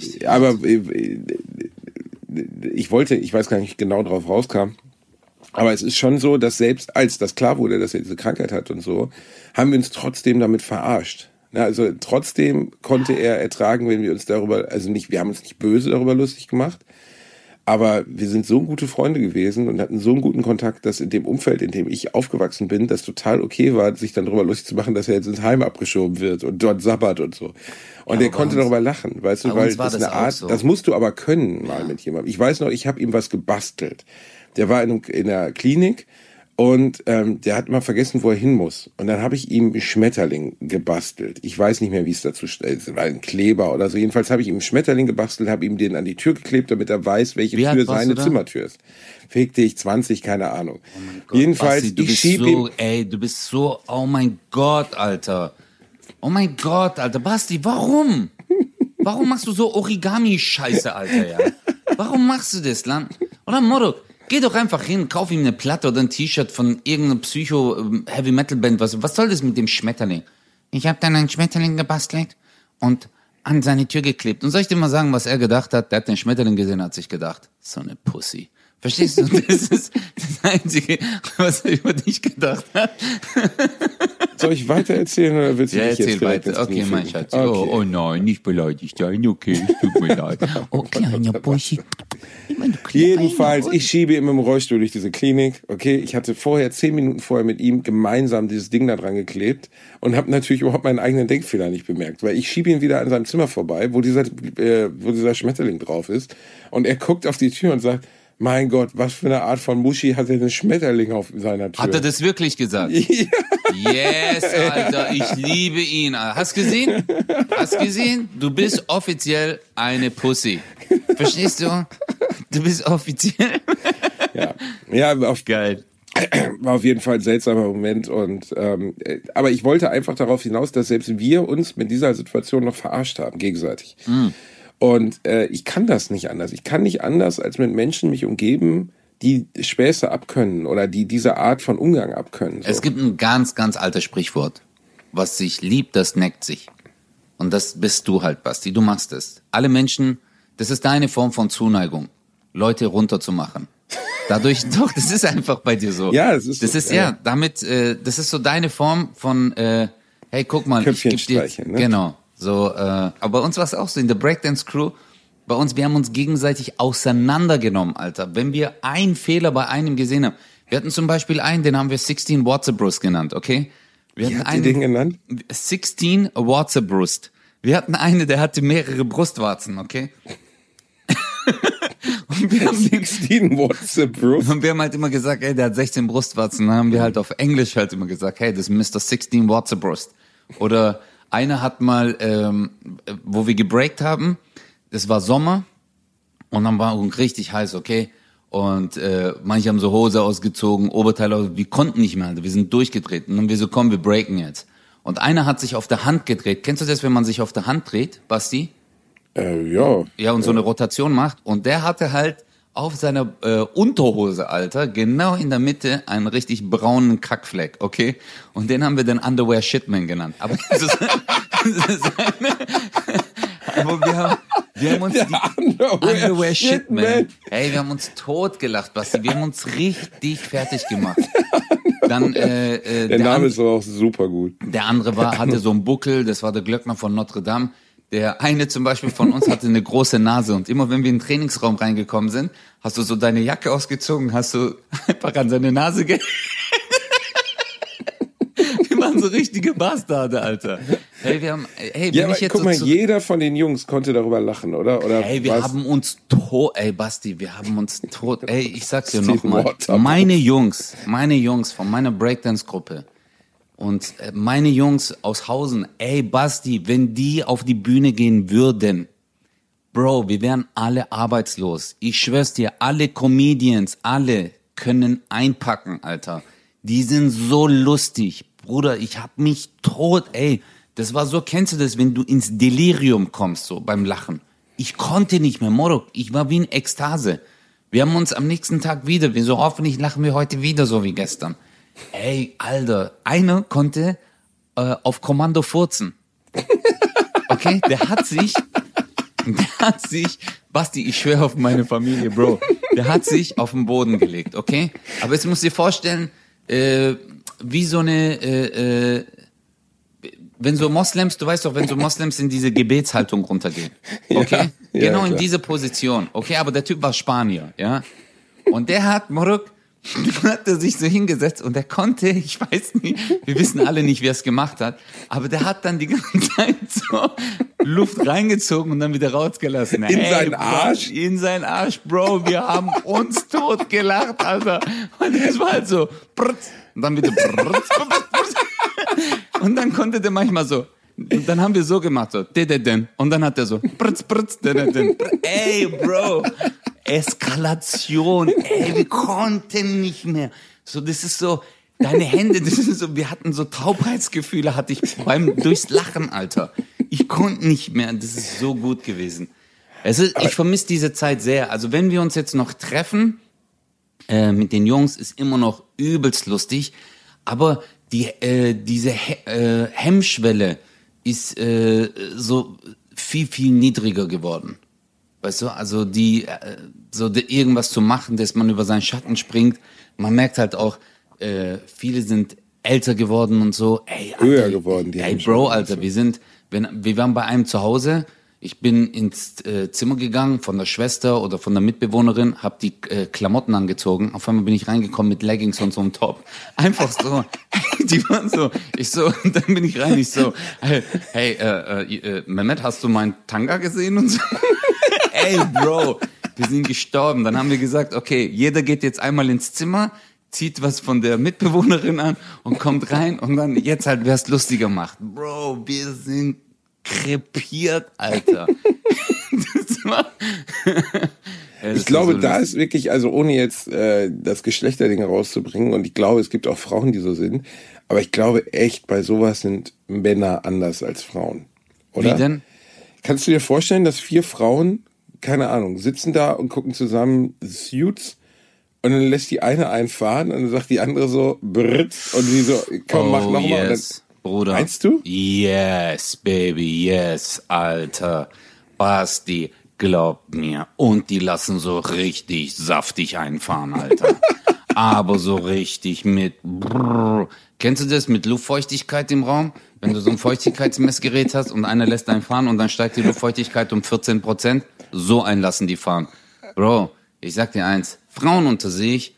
ich weiß gar nicht genau drauf rauskam. Aber es ist schon so, dass selbst als das klar wurde, dass er diese Krankheit hat und so, haben wir uns trotzdem damit verarscht. Ja, also trotzdem konnte er ertragen, wenn wir uns darüber, wir haben uns nicht böse darüber lustig gemacht, aber wir sind so gute Freunde gewesen und hatten so einen guten Kontakt, dass in dem Umfeld, in dem ich aufgewachsen bin, das total okay war, sich dann darüber lustig zu machen, dass er jetzt ins Heim abgeschoben wird und dort sabbert und so. Und er konnte darüber lachen, weißt du, weil das eine Art, so. Das musst du aber können mal mit jemandem. Ich weiß noch, ich habe ihm was gebastelt. Der war in der Klinik und der hat mal vergessen, wo er hin muss. Und dann habe ich ihm einen Schmetterling gebastelt. Ich weiß nicht mehr, wie es dazu steht. Es war ein Kleber oder so. Jedenfalls habe ich ihm einen Schmetterling gebastelt, habe ihm den an die Tür geklebt, damit er weiß, welche Tür seine Zimmertür ist. Fick dich, 20, keine Ahnung. Oh mein Gott, jedenfalls, Basti, ich schiebe ihm... Ey, du bist so... Oh mein Gott, Alter. Oh mein Gott, Alter. Basti, warum? Warum machst du so Origami-Scheiße, Alter, ja? Warum machst du das, Land? Oder Moro, geh doch einfach hin, kauf ihm eine Platte oder ein T-Shirt von irgendeiner Psycho-Heavy-Metal-Band. Was soll das mit dem Schmetterling? Ich habe dann einen Schmetterling gebastelt und an seine Tür geklebt. Und soll ich dir mal sagen, was er gedacht hat? Der hat den Schmetterling gesehen und hat sich gedacht, so eine Pussy. Verstehst du? Das ist das Einzige, was er über dich gedacht hat. Soll ich weiter erzählen oder willst du mich erzähl jetzt weiter? Okay, mein Schatz. Okay. Oh nein, nicht beleidigt sein. Okay, es tut mir leid. Oh, kleiner Burschi. Jedenfalls, ich schiebe ihn im Rollstuhl durch diese Klinik. Okay, ich hatte 10 Minuten vorher mit ihm gemeinsam dieses Ding da dran geklebt und habe natürlich überhaupt meinen eigenen Denkfehler nicht bemerkt, weil ich schiebe ihn wieder an seinem Zimmer vorbei, wo dieser Schmetterling drauf ist und er guckt auf die Tür und sagt, mein Gott, was für eine Art von Muschi hat denn ein Schmetterling auf seiner Tür? Hat er das wirklich gesagt? Ja. Yes, Alter, ich liebe ihn. Hast gesehen? Du bist offiziell eine Pussy. Verstehst du? Du bist offiziell. Ja, geil. War auf jeden Fall ein seltsamer Moment. Aber ich wollte einfach darauf hinaus, dass selbst wir uns mit dieser Situation noch verarscht haben, gegenseitig. Und ich kann das nicht anders. Ich kann nicht anders, als mit Menschen mich umgeben, die Späße abkönnen oder die diese Art von Umgang abkönnen. So. Es gibt ein ganz, ganz altes Sprichwort. Was sich liebt, das neckt sich. Und das bist du halt, Basti. Du machst es. Alle Menschen, das ist deine Form von Zuneigung, Leute runterzumachen. Dadurch, doch, das ist einfach bei dir so. Ja, das ist damit, das ist so deine Form von, hey, guck mal, ich geb dir, ne? Genau. So, aber bei uns war es auch so, in der Breakdance Crew, bei uns, wir haben uns gegenseitig auseinandergenommen, Alter. Wenn wir einen Fehler bei einem gesehen haben, wir hatten zum Beispiel einen, den haben wir 16 Watzebrust genannt, okay? Wie habt ihr den genannt? 16 Watzebrust. Wir hatten eine, der hatte mehrere Brustwarzen, okay? Und wir haben 16 Watzebrust. Und wir haben halt immer gesagt, ey, der hat 16 Brustwarzen. Dann haben wir halt auf Englisch halt immer gesagt, hey, das ist Mr. 16 Watzebrust. Oder einer hat mal, wo wir gebreakt haben, das war Sommer und dann war es richtig heiß, okay? Und manche haben so Hose ausgezogen, Oberteil aus, wir konnten nicht mehr, Alter. Wir sind durchgedreht. Und dann wir so, komm, wir breaken jetzt. Und einer hat sich auf der Hand gedreht. Kennst du das, wenn man sich auf der Hand dreht, Basti? Ja. Ja, und so eine Rotation macht. Und der hatte halt auf seiner Unterhose, Alter, genau in der Mitte einen richtig braunen Kackfleck, okay? Und den haben wir dann Underwear Shitman genannt. Aber aber wir haben uns die Underwear Shitman. Hey, wir haben uns totgelacht, Basti. Wir haben uns richtig fertig gemacht. Dann, der Name ist auch super gut. Der andere hatte so einen Buckel, das war der Glöckner von Notre Dame. Der eine zum Beispiel von uns hatte eine große Nase und immer wenn wir in den Trainingsraum reingekommen sind, hast du so deine Jacke ausgezogen, hast du einfach an seine Nase Wir waren so richtige Bastarde, Alter. Hey, guck mal, jeder von den Jungs konnte darüber lachen, oder? Hey, wir haben uns tot, ey, ich sag's dir nochmal. Meine Jungs von meiner Breakdance-Gruppe und meine Jungs aus Hausen, ey, Basti, wenn die auf die Bühne gehen würden, Bro, wir wären alle arbeitslos. Ich schwör's dir, alle Comedians, alle können einpacken, Alter. Die sind so lustig. Bruder, ich hab mich tot, ey. Das war so, kennst du das, wenn du ins Delirium kommst, so beim Lachen? Ich konnte nicht mehr, Morok. Ich war wie in Ekstase. Wir haben uns am nächsten Tag wieder, wir so, hoffentlich lachen wir heute wieder so wie gestern. Ey, Alter, einer konnte auf Kommando furzen. Okay, der hat sich, Basti, ich schwöre auf meine Familie, Bro, der hat sich auf den Boden gelegt, okay? Aber jetzt musst du dir vorstellen, wie so eine, wenn so Moslems, du weißt doch, wenn so Moslems in diese Gebetshaltung runtergehen, okay? Ja, genau, klar. In diese Position, okay? Aber der Typ war Spanier, ja? Und der hat, Morok, hat er sich so hingesetzt und er konnte, ich weiß nicht, wir wissen alle nicht, wer es gemacht hat, aber der hat dann die ganze Zeit so Luft reingezogen und dann wieder rausgelassen. In seinen Arsch? In seinen Arsch, Bro, wir haben uns tot gelacht, Alter. Und es war halt so, und dann wieder, und dann konnte der manchmal so, und dann haben wir so gemacht, so, und dann hat er so, ey, Bro, Eskalation, ey, wir konnten nicht mehr. So, das ist so, deine Hände, das ist so, wir hatten so Taubheitsgefühle, hatte ich durchs Lachen, Alter. Ich konnte nicht mehr, das ist so gut gewesen. Also, ich vermisse diese Zeit sehr. Also, wenn wir uns jetzt noch treffen, mit den Jungs, ist immer noch übelst lustig, aber diese Hemmschwelle ist so viel, viel niedriger geworden. Weißt du, also irgendwas zu machen, dass man über seinen Schatten springt. Man merkt halt auch, viele sind älter geworden und so. Ey, Alter, höher geworden. Ey, Bro, Alter, wir waren bei einem zu Hause. Ich bin ins Zimmer gegangen von der Schwester oder von der Mitbewohnerin, hab die Klamotten angezogen. Auf einmal bin ich reingekommen mit Leggings und so einem Top. Einfach so. Die waren so. Ich so, und dann bin ich rein. Ich so, hey, Mehmet, hast du meinen Tanga gesehen und so? Ey, Bro, wir sind gestorben. Dann haben wir gesagt, okay, jeder geht jetzt einmal ins Zimmer, zieht was von der Mitbewohnerin an und kommt rein und dann jetzt halt, wer es lustiger macht. Bro, wir sind krepiert, Alter. Ich glaube, so da ist wirklich, also ohne jetzt das Geschlechterding rauszubringen, und ich glaube, es gibt auch Frauen, die so sind, aber ich glaube echt, bei sowas sind Männer anders als Frauen. Oder? Wie denn? Kannst du dir vorstellen, dass 4 Frauen, keine Ahnung, sitzen da und gucken zusammen Suits und dann lässt die eine einfahren und dann sagt die andere so, brrrt, und die so, komm, mach nochmal. Yes. Bruder. Meinst du? Yes, baby, yes, Alter. Basti, glaub mir. Und die lassen so richtig saftig einfahren, Alter. Aber so richtig mit brrr. Kennst du das mit Luftfeuchtigkeit im Raum? Wenn du so ein Feuchtigkeitsmessgerät hast und einer lässt einen fahren und dann steigt die Luftfeuchtigkeit um 14%, so einen lassen die fahren. Bro, ich sag dir eins, Frauen unter sich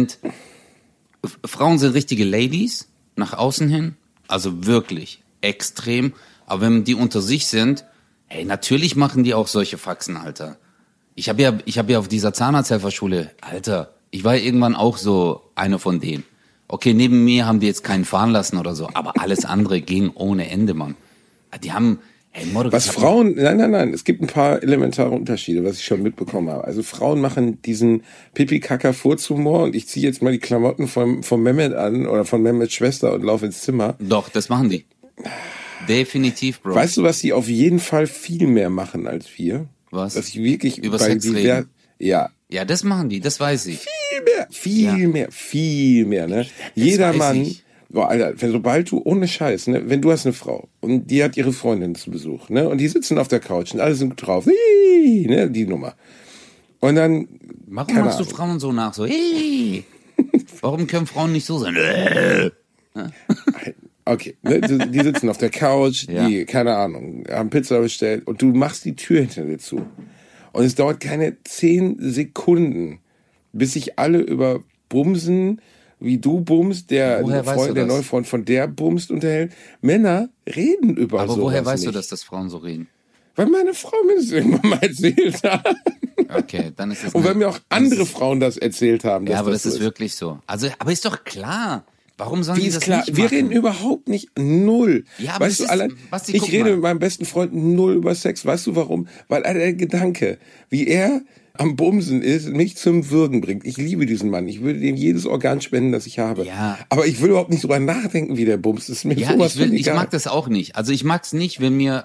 Frauen sind richtige Ladies, nach außen hin, also wirklich extrem, aber wenn die unter sich sind, hey, natürlich machen die auch solche Faxen, Alter. Ich hab ja auf dieser Zahnarzthelferschule, Alter, ich war irgendwann auch so einer von denen. Okay, neben mir haben die jetzt keinen fahren lassen oder so, aber alles andere ging ohne Ende, Mann. Die haben, hey, Mordor, was Frauen, nein, es gibt ein paar elementare Unterschiede, was ich schon mitbekommen habe. Also Frauen machen diesen Pipi-Kaka-Furzhumor und ich ziehe jetzt mal die Klamotten von Mehmet an oder von Mehmets Schwester und laufe ins Zimmer. Doch, das machen die. Definitiv, Bro. Weißt du, was die auf jeden Fall viel mehr machen als wir? Was? Dass ich wirklich über Sex reden? Ja. Ja, das machen die, das weiß ich. Viel mehr, ne? Jeder Mann, boah, Alter, sobald du, ohne Scheiß, ne, wenn du hast eine Frau und die hat ihre Freundin zu Besuch, ne, und die sitzen auf der Couch und alle sind drauf, ne, die Nummer. Und dann, warum machst du Frauen so nach, so, warum können Frauen nicht so sein? Okay, ne, die sitzen auf der Couch, die, keine Ahnung, haben Pizza bestellt und du machst die Tür hinter dir zu. Und es dauert keine 10 Sekunden, bis sich alle über Bumsen, wie du bumst, der neue Freund von der bumst, unterhält. Männer reden über sowas. Aber woher weißt du, dass das Frauen so reden? Weil meine Frau mir das irgendwann mal erzählt hat. Okay, dann ist es. Und weil mir auch andere Frauen das erzählt haben. Ja, aber das ist wirklich so. Also, aber ist doch klar. Warum sollen die das klar? nicht machen? Wir reden überhaupt nicht, null. Ja, aber weißt du, allein, ich rede mit meinem besten Freund null über Sex. Weißt du warum? Weil der Gedanke, wie er am Bumsen ist, mich zum Würgen bringt. Ich liebe diesen Mann. Ich würde dem jedes Organ spenden, das ich habe. Ja. Aber ich will überhaupt nicht drüber nachdenken, wie der bumst. Das ist mir sowas von egal. Ich mag das auch nicht. Also ich mag's nicht, wenn mir,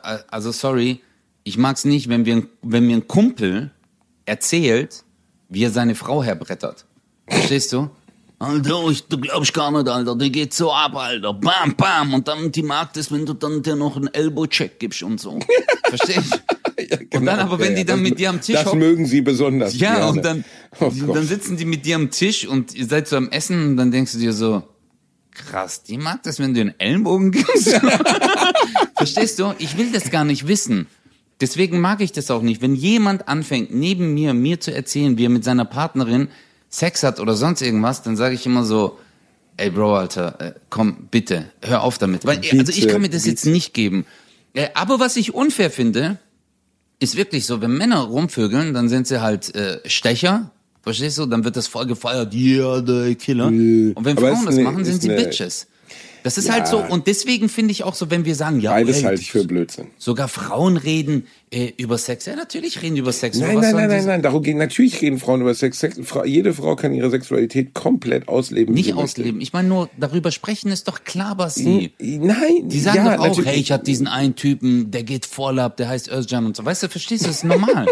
ich mag's nicht, wenn mir ein Kumpel erzählt, wie er seine Frau herbrettert. Verstehst du? Alter, du glaubst gar nicht, Alter, die geht so ab, Alter, bam, bam, und dann die mag das, wenn du dann dir noch einen Elbow-Check gibst und so. Verstehst du? Ja, genau. Und dann aber, wenn die dann mit dir am Tisch das mögen sie besonders ja, gerne. und dann sitzen die mit dir am Tisch und ihr seid so am Essen und dann denkst du dir so, krass, die mag das, wenn du einen Ellenbogen gibst. Verstehst du? Ich will das gar nicht wissen. Deswegen mag ich das auch nicht. Wenn jemand anfängt, neben mir zu erzählen, wie er mit seiner Partnerin Sex hat oder sonst irgendwas, dann sage ich immer so, ey Bro, Alter, komm, bitte, hör auf damit. Weil, also ich kann mir das jetzt nicht geben. Aber was ich unfair finde, ist wirklich so, wenn Männer rumvögeln, dann sind sie halt Stecher, verstehst du? Dann wird das voll gefeiert, yeah, der Killer. Und wenn Frauen das machen, sind sie Bitches. Das ist halt so, und deswegen finde ich auch so, wenn wir sagen, ja, beides halte ich für Blödsinn. Sogar Frauen reden über Sex. Ja, natürlich reden über Sex. Nein, darum geht, natürlich reden Frauen über Sex. Jede Frau kann ihre Sexualität komplett ausleben. Nicht ausleben. Ich meine nur, darüber sprechen ist doch klar, Basti. Nein. Die sagen doch auch, hey, ich hatte diesen einen Typen, der geht voll ab, der heißt Özcan und so. Weißt du, verstehst du, das ist normal.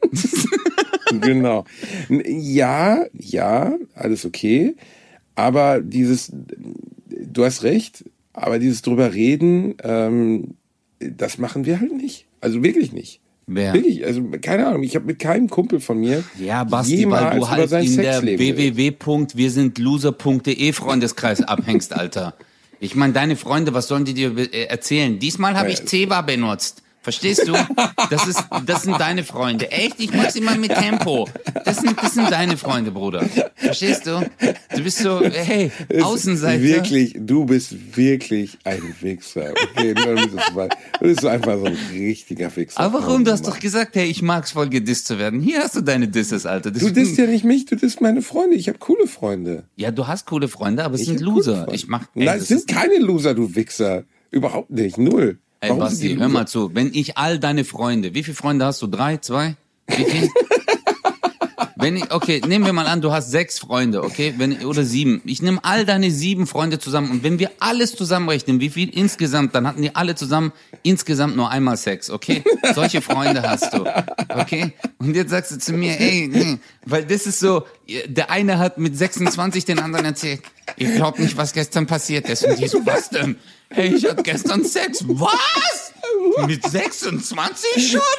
Genau. Ja, alles okay. Aber du hast recht, aber dieses drüber reden, das machen wir halt nicht. Also wirklich nicht. Wer? Wirklich, also keine Ahnung, ich habe mit keinem Kumpel von mir Basti, weil du halt in der www.wirsinloser.de Freundeskreis abhängst, Alter. Ich meine, deine Freunde, was sollen die dir erzählen? Diesmal habe ich Ceva benutzt. Verstehst du? Das sind deine Freunde. Echt? Ich mach's immer mit Tempo. Das sind deine Freunde, Bruder. Verstehst du? Du bist so, hey, Außenseiter. Du bist wirklich ein Wichser. Okay, du bist einfach so ein richtiger Wichser. Aber warum? Du hast doch gesagt, hey, ich mag's voll gedisst zu werden. Hier hast du deine Disses, Alter. Du disst ja nicht mich, du disst meine Freunde. Ich habe coole Freunde. Ja, du hast coole Freunde, aber es sind Loser. Nein, es sind keine Loser, du Wichser. Überhaupt nicht, null. Ey, Basti, hör mal zu. Wenn ich all deine Freunde, wie viele Freunde hast du? 3, 2? Wie viel? Okay, nehmen wir mal an, du hast 6 Freunde, okay? Oder 7. Ich nehme all deine 7 Freunde zusammen und wenn wir alles zusammenrechnen, wie viel insgesamt, dann hatten die alle zusammen insgesamt nur einmal Sex, okay? Solche Freunde hast du, okay? Und jetzt sagst du zu mir, ey, nee, weil das ist so, der eine hat mit 26 den anderen erzählt, ich glaub nicht, was gestern passiert ist. Und die so, was denn? Hey, ich hatte gestern Sex. Was? Mit 26 schon?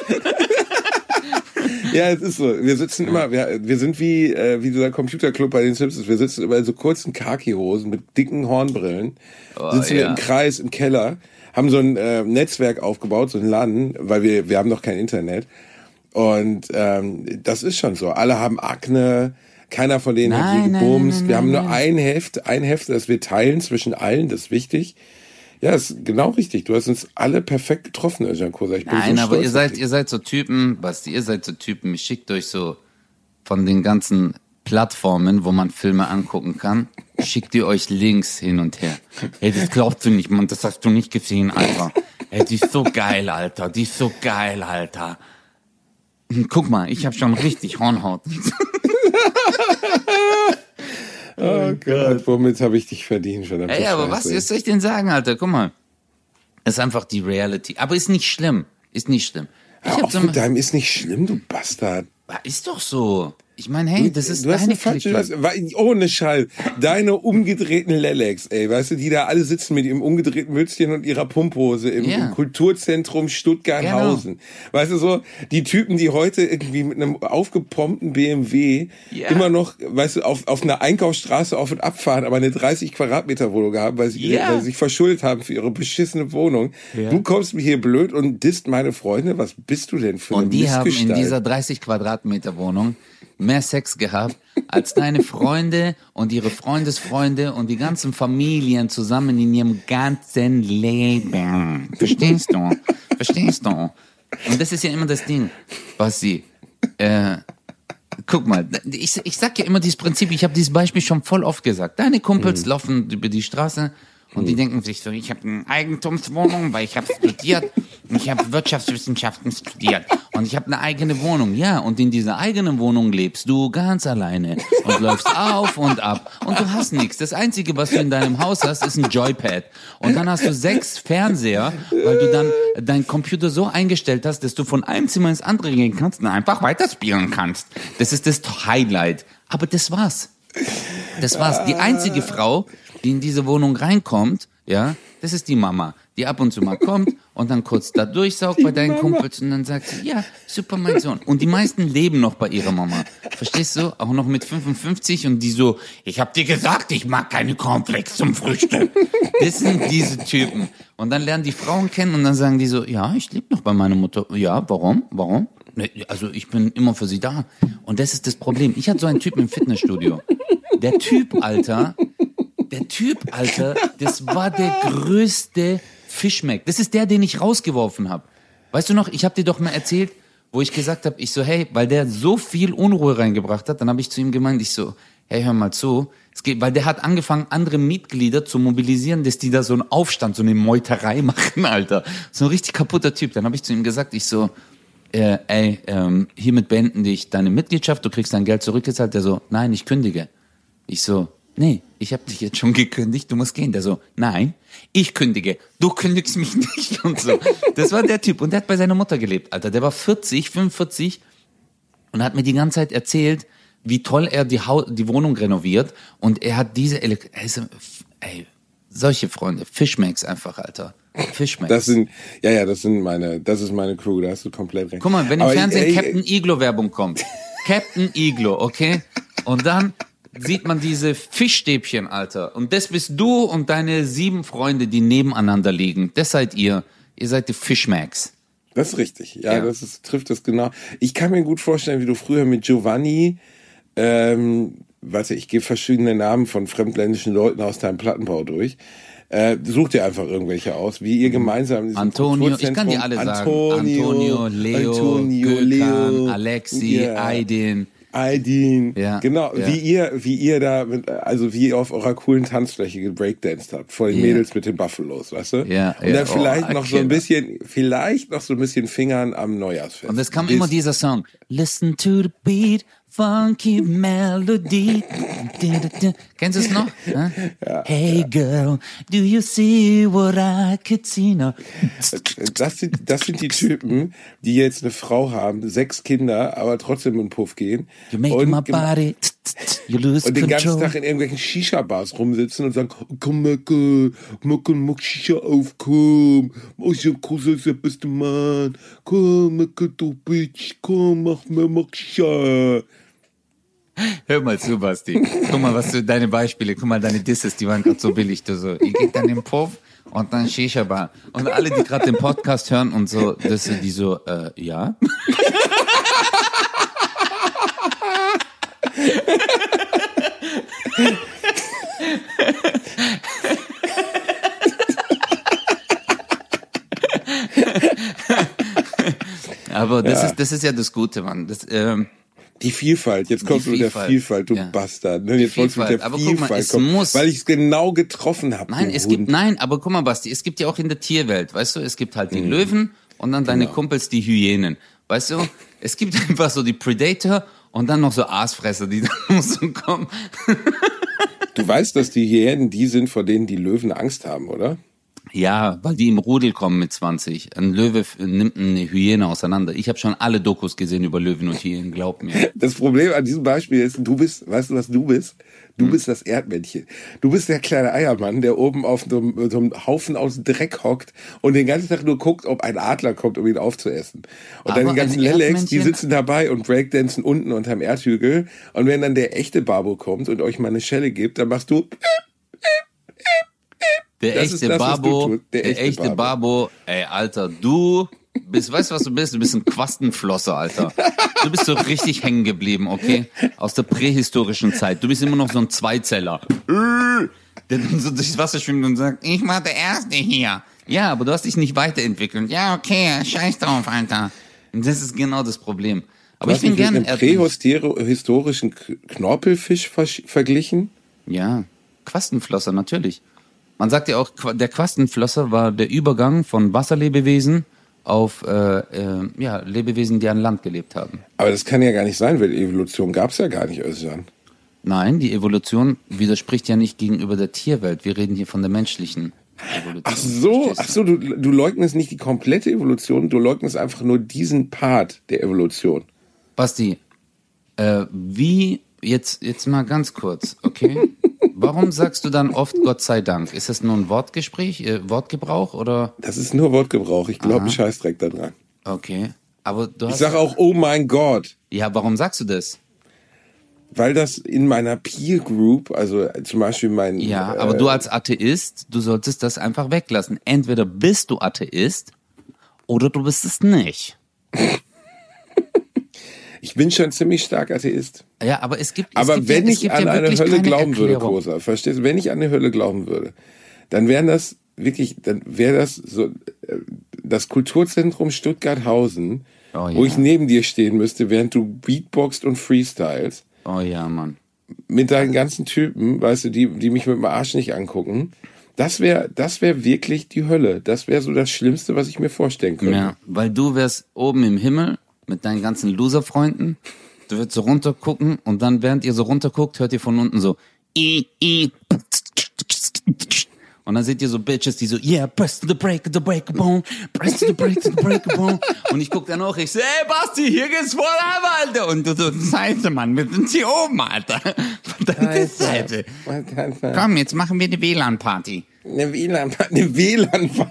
Ja, es ist so. Wir sitzen immer, wir sind wie dieser Computerclub bei den Simpsons. Wir sitzen immer in so kurzen Khaki-Hosen mit dicken Hornbrillen, sitzen im Kreis im Keller, haben so ein Netzwerk aufgebaut, so ein LAN, weil wir haben noch kein Internet. Und das ist schon so. Alle haben Akne. Keiner von denen hat je gebumst. Wir haben nur ein Heft, das wir teilen zwischen allen. Das ist wichtig. Ja, ist genau richtig. Du hast uns alle perfekt getroffen, Özcan Kosa. Ich bin so stolz aber ihr seid so Typen, Basti, ich schickt euch so von den ganzen Plattformen, wo man Filme angucken kann, schickt ihr euch Links hin und her. Hey, das glaubst du nicht, Mann, das hast du nicht gesehen, Alter. Hey, die ist so geil, Alter. Guck mal, ich hab schon richtig Hornhaut. Oh Gott, womit habe ich dich verdient, verdammt. Ey, aber was soll ich denn sagen, Alter? Guck mal. Das ist einfach die Reality. Aber ist nicht schlimm. Ist nicht schlimm, du Bastard. Ist doch so. Ich meine, hey, das ist deine Clique. Ohne Scheiß. Deine umgedrehten Lelex, ey, weißt du, die da alle sitzen mit ihrem umgedrehten Mützchen und ihrer Pumphose im Kulturzentrum Stuttgart-Hausen. Genau. Weißt du, so, die Typen, die heute irgendwie mit einem aufgepompten BMW immer noch, weißt du, auf einer Einkaufsstraße auf und abfahren, aber eine 30 Quadratmeter Wohnung haben, weil sie sich verschuldet haben für ihre beschissene Wohnung. Ja. Du kommst mir hier blöd und disst meine Freunde. Was bist du denn für eine Missgestalt? Und die haben in dieser 30 Quadratmeter Wohnung mehr Sex gehabt als deine Freunde und ihre Freundesfreunde und die ganzen Familien zusammen in ihrem ganzen Leben. Verstehst du? Und das ist ja immer das Ding, Basti. Guck mal, ich sag ja immer dieses Prinzip, ich habe dieses Beispiel schon voll oft gesagt. Deine Kumpels laufen über die Straße und die denken sich so, ich habe eine Eigentumswohnung, weil ich habe studiert, ich habe Wirtschaftswissenschaften studiert und ich habe eine eigene Wohnung. Ja, und in dieser eigenen Wohnung lebst du ganz alleine und läufst auf und ab und du hast nichts. Das Einzige, was du in deinem Haus hast, ist ein Joypad. Und dann hast du 6 Fernseher, weil du dann deinen Computer so eingestellt hast, dass du von einem Zimmer ins andere gehen kannst und einfach weiterspielen kannst. Das ist das Highlight. Aber das war's. Das war's. Die einzige Frau, die in diese Wohnung reinkommt, ja, das ist die Mama, die ab und zu mal kommt und dann kurz da durchsaugt bei deinen Kumpels und dann sagt sie, ja, super, mein Sohn. Und die meisten leben noch bei ihrer Mama. Verstehst du? Auch noch mit 55 und die so, ich hab dir gesagt, ich mag keine Cornflakes zum Frühstück. Das sind diese Typen. Und dann lernen die Frauen kennen und dann sagen die so, ja, ich lebe noch bei meiner Mutter. Ja, warum? Also ich bin immer für sie da. Und das ist das Problem. Ich hatte so einen Typen im Fitnessstudio. Der Typ, Alter, das war der größte Fischmeck. Das ist der, den ich rausgeworfen habe. Weißt du noch, ich habe dir doch mal erzählt, wo ich gesagt habe, ich so, hey, weil der so viel Unruhe reingebracht hat, dann habe ich zu ihm gemeint, ich so, hey, hör mal zu, es geht, weil der hat angefangen, andere Mitglieder zu mobilisieren, dass die da so einen Aufstand, so eine Meuterei machen, Alter. So ein richtig kaputter Typ. Dann habe ich zu ihm gesagt, ich so, hiermit beenden dich deine Mitgliedschaft, du kriegst dein Geld zurückgezahlt. Der so, nein, ich kündige. Ich so, nee, ich habe dich jetzt schon gekündigt, du musst gehen. Der so, nein, ich kündige, du kündigst mich nicht und so. Das war der Typ und der hat bei seiner Mutter gelebt, Alter. Der war 45 und hat mir die ganze Zeit erzählt, wie toll er die Wohnung renoviert und er hat solche Freunde, Fischmex einfach, Alter. Fischmex. Das ist meine Crew, da hast du komplett recht. Guck mal, wenn im Fernsehen Captain Iglo Werbung kommt, Captain Iglo, okay? Und dann sieht man diese Fischstäbchen, Alter. Und das bist du und deine 7 Freunde, die nebeneinander liegen. Das seid ihr. Ihr seid die Fischmax. Das ist richtig. Ja. Trifft das genau. Ich kann mir gut vorstellen, wie du früher mit Giovanni, ich gebe verschiedene Namen von fremdländischen Leuten aus deinem Plattenbau durch. Such dir einfach irgendwelche aus, wie ihr gemeinsam in diesem Antonio, ich kann die alle sagen. Antonio, Leo, Gökhan, Alexi, Aydin, ja, genau, ja. wie ihr da, wie ihr auf eurer coolen Tanzfläche gebreakdanced habt, vor den Mädels mit den Buffalos, weißt du? Ja, und dann vielleicht noch so ein bisschen Fingern am Neujahrsfest. Und es kam immer dieser Song, Listen to the beat, funky melody. Kennst du es noch? Ja, hey girl, do you see what I could see now? Das sind die Typen, die jetzt eine Frau haben, 6 Kinder, aber trotzdem in den Puff gehen. You make my body, you lose und den control. ganzen Tag in irgendwelchen Shisha-Bars rumsitzen und sagen, komm, mach Shisha auf, komm, Kosa ist der beste Mann, komm, du Bitch, komm, mach Shisha. Hör mal zu, Basti. Guck mal, deine Beispiele, guck mal, deine Disses, die waren gerade so billig. Du so, ihr geht dann im Puff und dann Shisha-Bar. Und alle, die gerade den Podcast hören und so, die so, ja? Aber das ist ja das Gute, Mann. Die Vielfalt, jetzt kommst du mit der Vielfalt, du Bastard. Jetzt wolltest du mit der Vielfalt kommen, weil ich es genau getroffen habe. Aber guck mal, Basti, es gibt ja auch in der Tierwelt, weißt du, es gibt halt die Löwen und dann deine Kumpels, die Hyänen. Weißt du, es gibt einfach so die Predator und dann noch so Aasfresser, die da so kommen. Du weißt, dass die Hyänen die sind, vor denen die Löwen Angst haben, oder? Ja, weil die im Rudel kommen mit 20. Ein Löwe nimmt eine Hyäne auseinander. Ich habe schon alle Dokus gesehen über Löwen und Hyänen, glaub mir. Das Problem an diesem Beispiel ist, weißt du, was du bist? Du bist das Erdmännchen. Du bist der kleine Eiermann, der oben auf so einem Haufen aus Dreck hockt und den ganzen Tag nur guckt, ob ein Adler kommt, um ihn aufzuessen. Und dann die ganzen Lelex, die sitzen dabei und breakdancen unten unterm Erdhügel. Und wenn dann der echte Babo kommt und euch mal eine Schelle gibt, dann machst du... Der echte Babo, ey, Alter, du bist, weißt du, was du bist? Du bist ein Quastenflosser, Alter. Du bist so richtig hängen geblieben, okay? Aus der prähistorischen Zeit. Du bist immer noch so ein Zweizeller. Der dann so durchs Wasser schwimmt und sagt, ich war der Erste hier. Ja, aber du hast dich nicht weiterentwickelt. Ja, okay, scheiß drauf, Alter. Und das ist genau das Problem. Aber ich bin gerne mit einem prähistorischen Knorpelfisch verglichen. Ja, Quastenflosser, natürlich. Man sagt ja auch, der Quastenflosser war der Übergang von Wasserlebewesen auf Lebewesen, die an Land gelebt haben. Aber das kann ja gar nicht sein, weil Evolution gab es ja gar nicht, Özcan. Nein, die Evolution widerspricht ja nicht gegenüber der Tierwelt. Wir reden hier von der menschlichen Evolution. Ach so, du leugnest nicht die komplette Evolution, du leugnest einfach nur diesen Part der Evolution. Basti, jetzt mal ganz kurz, okay? Warum sagst du dann oft Gott sei Dank? Ist das nur ein Wortgebrauch oder? Das ist nur Wortgebrauch, ich glaube, ich scheißdreck da dran. Okay, aber ich sage auch, oh mein Gott. Ja, warum sagst du das? Weil das in meiner Peer Group, also zum Beispiel mein... Ja, aber du als Atheist, du solltest das einfach weglassen. Entweder bist du Atheist oder du bist es nicht. Ich bin schon ziemlich stark Atheist. Ja, aber wenn ich an eine Hölle glauben würde, Kosa, verstehst du? Wenn ich an eine Hölle glauben würde, dann wäre das so das Kulturzentrum Stuttgarthausen, wo ich neben dir stehen müsste, während du Beatboxt und Freestyles. Oh ja, Mann. Mit deinen ganzen Typen, weißt du, die mich mit dem Arsch nicht angucken. Das wäre wirklich die Hölle. Das wäre so das Schlimmste, was ich mir vorstellen könnte. Ja, weil du wärst oben im Himmel mit deinen ganzen Loser-Freunden. Du würdest so runtergucken und dann, während ihr so runterguckt, hört ihr von unten so und dann seht ihr so Bitches, die so, yeah, press to the break, bone, press to the break, bone. Und ich guck dann auch, ich so, hey Basti, hier geht's voll ab, Alter. Und du so, Seite, Mann, wir sind hier oben, Alter. Von deiner Seite. Komm, jetzt machen wir eine WLAN-Party. Eine WLAN-Party.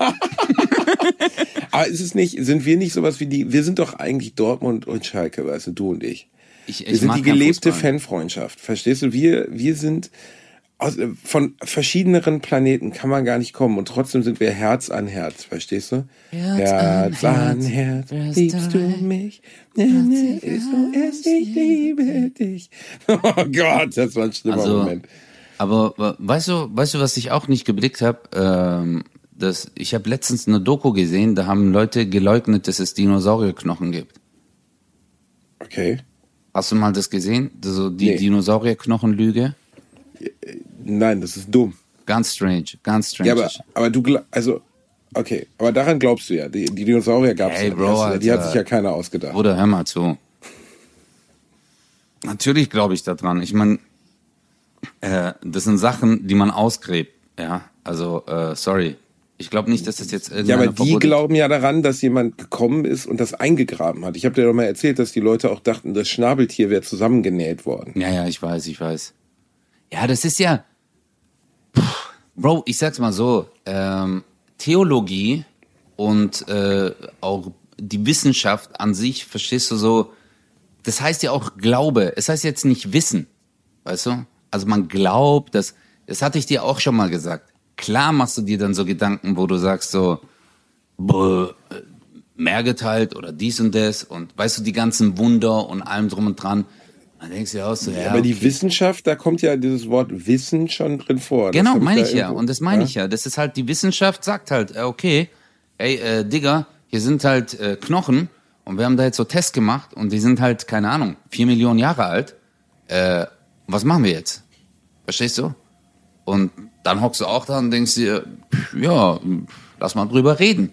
Aber sind wir nicht sowas wie wir sind doch eigentlich Dortmund und Schalke, weißt du, du und ich. Wir sind die gelebte Fanfreundschaft, verstehst du? Wir sind... von verschiedenen Planeten kann man gar nicht kommen und trotzdem sind wir Herz an Herz, verstehst du? Herz an Herz, liebst du mich? Ich liebe dich. Oh Gott, das war ein schlimmer Moment. Aber weißt du, was ich auch nicht geblickt habe? Ich habe letztens eine Doku gesehen, da haben Leute geleugnet, dass es Dinosaurierknochen gibt. Okay. Hast du mal das gesehen? Die Dinosaurierknochenlüge? Nein, das ist dumm. Ganz strange. Ja, aber okay, aber daran glaubst du ja. Die Dinosaurier gab es ja. Die hat sich ja keiner ausgedacht. Bruder, hör mal zu. Natürlich glaube ich daran. Ich meine, das sind Sachen, die man ausgräbt. Ja, also, sorry. Ich glaube nicht, dass das jetzt irgendeiner aber die glauben ja daran, dass jemand gekommen ist und das eingegraben hat. Ich habe dir doch mal erzählt, dass die Leute auch dachten, das Schnabeltier wäre zusammengenäht worden. Ja, ich weiß. Ja, das ist ja... Bro, ich sag's mal so, Theologie und auch die Wissenschaft an sich, verstehst du so, das heißt ja auch Glaube, es heißt jetzt nicht Wissen, weißt du? Also man glaubt, das hatte ich dir auch schon mal gesagt. Klar machst du dir dann so Gedanken, wo du sagst so, mehr geteilt oder dies und das und weißt du, die ganzen Wunder und allem drum und dran. Dann denkst du ja auch so, ja. Aber die Wissenschaft, da kommt ja dieses Wort Wissen schon drin vor. Genau, meine ich ja. Und das meine ich ja. Das ist halt, die Wissenschaft sagt halt, okay, ey, Digga, hier sind halt Knochen und wir haben da jetzt so Tests gemacht und die sind halt, keine Ahnung, 4 Millionen Jahre alt. Was machen wir jetzt? Verstehst du? Und dann hockst du auch da und denkst dir, ja, lass mal drüber reden.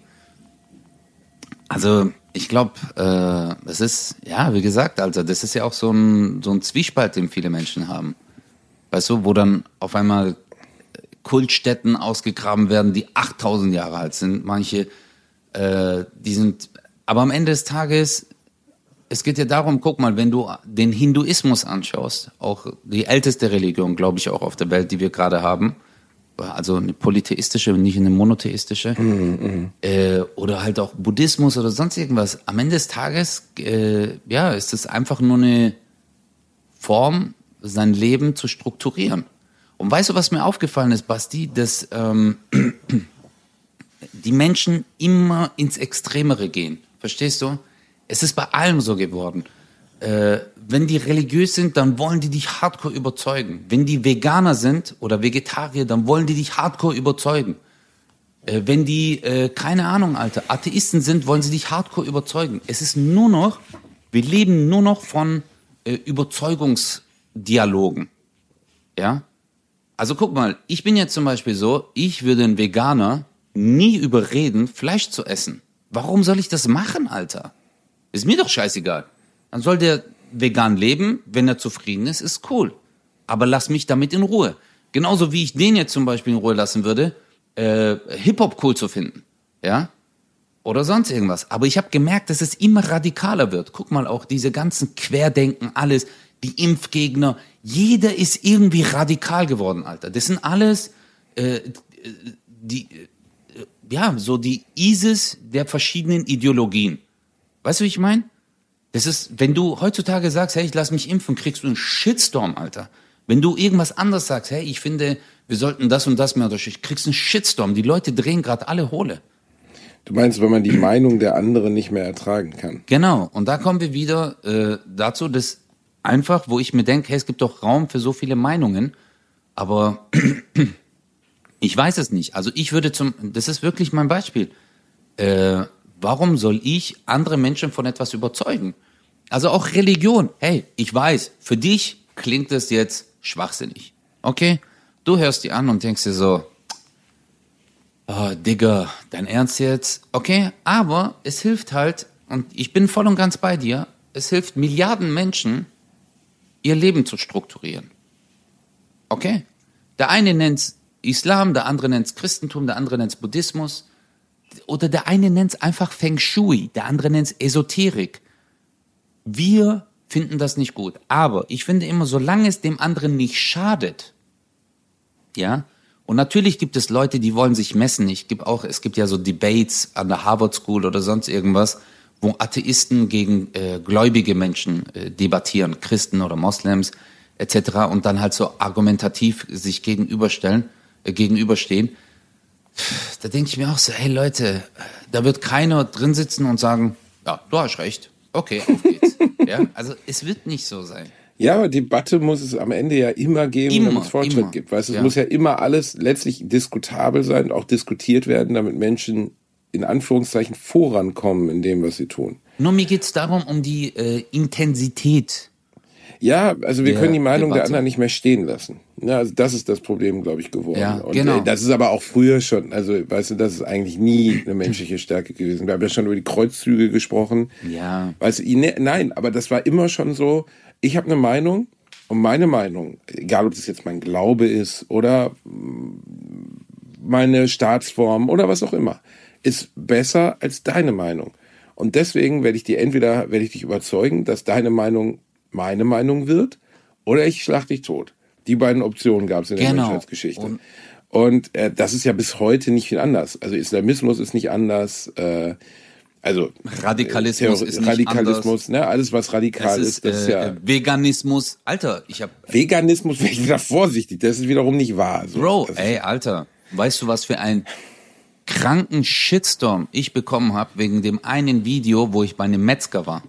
Also, ich glaube, das ist, ja, wie gesagt, also das ist ja auch so ein Zwiespalt, den viele Menschen haben. Weißt du, wo dann auf einmal Kultstätten ausgegraben werden, die 8000 Jahre alt sind. Manche, die sind, aber am Ende des Tages, es geht ja darum, guck mal, wenn du den Hinduismus anschaust, auch die älteste Religion, glaube ich, auch auf der Welt, die wir gerade haben, also eine polytheistische, nicht eine monotheistische, oder halt auch Buddhismus oder sonst irgendwas. Am Ende des Tages, ist es einfach nur eine Form, sein Leben zu strukturieren. Und weißt du, was mir aufgefallen ist, Basti, dass die Menschen immer ins Extremere gehen. Verstehst du? Es ist bei allem so geworden. Wenn die religiös sind, dann wollen die dich hardcore überzeugen. Wenn die Veganer sind oder Vegetarier, dann wollen die dich hardcore überzeugen. Wenn die, keine Ahnung, Alter, Atheisten sind, wollen sie dich hardcore überzeugen. Es ist nur noch Wir leben nur noch von Überzeugungsdialogen. Ja? Also guck mal, ich bin jetzt zum Beispiel so, ich würde einen Veganer nie überreden, Fleisch zu essen. Warum soll ich das machen, Alter? Ist mir doch scheißegal. Dann soll der vegan leben, wenn er zufrieden ist, ist cool. Aber lass mich damit in Ruhe. Genauso wie ich den jetzt zum Beispiel in Ruhe lassen würde, Hip-Hop cool zu finden. Ja? Oder sonst irgendwas. Aber ich habe gemerkt, dass es immer radikaler wird. Guck mal, auch diese ganzen Querdenken, alles, die Impfgegner, jeder ist irgendwie radikal geworden, Alter. Das sind alles die ISIS der verschiedenen Ideologien. Weißt du, wie ich meine? Das ist, wenn du heutzutage sagst, hey, ich lass mich impfen, kriegst du einen Shitstorm, Alter. Wenn du irgendwas anderes sagst, hey, ich finde, wir sollten das und das mehr unterstützen, kriegst du einen Shitstorm. Die Leute drehen gerade alle Hohle. Du meinst, wenn man die Meinung der anderen nicht mehr ertragen kann? Genau. Und da kommen wir wieder dazu, dass einfach, wo ich mir denke, hey, es gibt doch Raum für so viele Meinungen, aber ich weiß es nicht. Also ich würde das ist wirklich mein Beispiel. Warum soll ich andere Menschen von etwas überzeugen? Also auch Religion. Hey, ich weiß, für dich klingt das jetzt schwachsinnig. Okay? Du hörst die an und denkst dir so, oh, Digga, dein Ernst jetzt? Okay, aber es hilft halt, und ich bin voll und ganz bei dir, es hilft Milliarden Menschen, ihr Leben zu strukturieren. Okay? Der eine nennt's Islam, der andere nennt's Christentum, der andere nennt's Buddhismus. Oder der eine nennt's einfach Feng Shui, der andere nennt's Esoterik. Wir finden das nicht gut. Aber ich finde immer, solange es dem anderen nicht schadet, ja, und natürlich gibt es Leute, die wollen sich messen. Es gibt ja so Debates an der Harvard School oder sonst irgendwas, wo Atheisten gegen gläubige Menschen debattieren, Christen oder Moslems etc. und dann halt so argumentativ sich gegenüberstehen. Da denke ich mir auch so, hey Leute, da wird keiner drin sitzen und sagen, ja, du hast recht, okay, auf geht's. Ja, also es wird nicht so sein. Ja, aber Debatte muss es am Ende ja immer geben, damit es Fortschritt gibt. Weißt, es muss ja immer alles letztlich diskutabel sein und auch diskutiert werden, damit Menschen in Anführungszeichen vorankommen in dem, was sie tun. Nur mir geht's darum, um die Intensität. Ja, also wir können die Meinung der anderen nicht mehr stehen lassen. Ja, also das ist das Problem, glaube ich, geworden. Ja, und genau. Das ist aber auch früher schon, also weißt du, das ist eigentlich nie eine menschliche Stärke gewesen. Wir haben ja schon über die Kreuzzüge gesprochen. Ja. Weißt du, nein, aber das war immer schon so, ich habe eine Meinung und meine Meinung, egal ob das jetzt mein Glaube ist oder meine Staatsform oder was auch immer, ist besser als deine Meinung. Und deswegen werde ich dich überzeugen, dass deine Meinung meine Meinung wird, oder ich schlag dich tot. Die beiden Optionen gab es in der Menschheitsgeschichte. Und das ist ja bis heute nicht viel anders. Also Islamismus ist nicht anders. Also Radikalismus ist nicht anders. Ne, alles was radikal ist, das ist ja Veganismus. Alter, Veganismus, bin ich wieder vorsichtig. Das ist wiederum nicht wahr. So. Bro, Alter, weißt du, was für ein kranken Shitstorm ich bekommen habe wegen dem einen Video, wo ich bei einem Metzger war?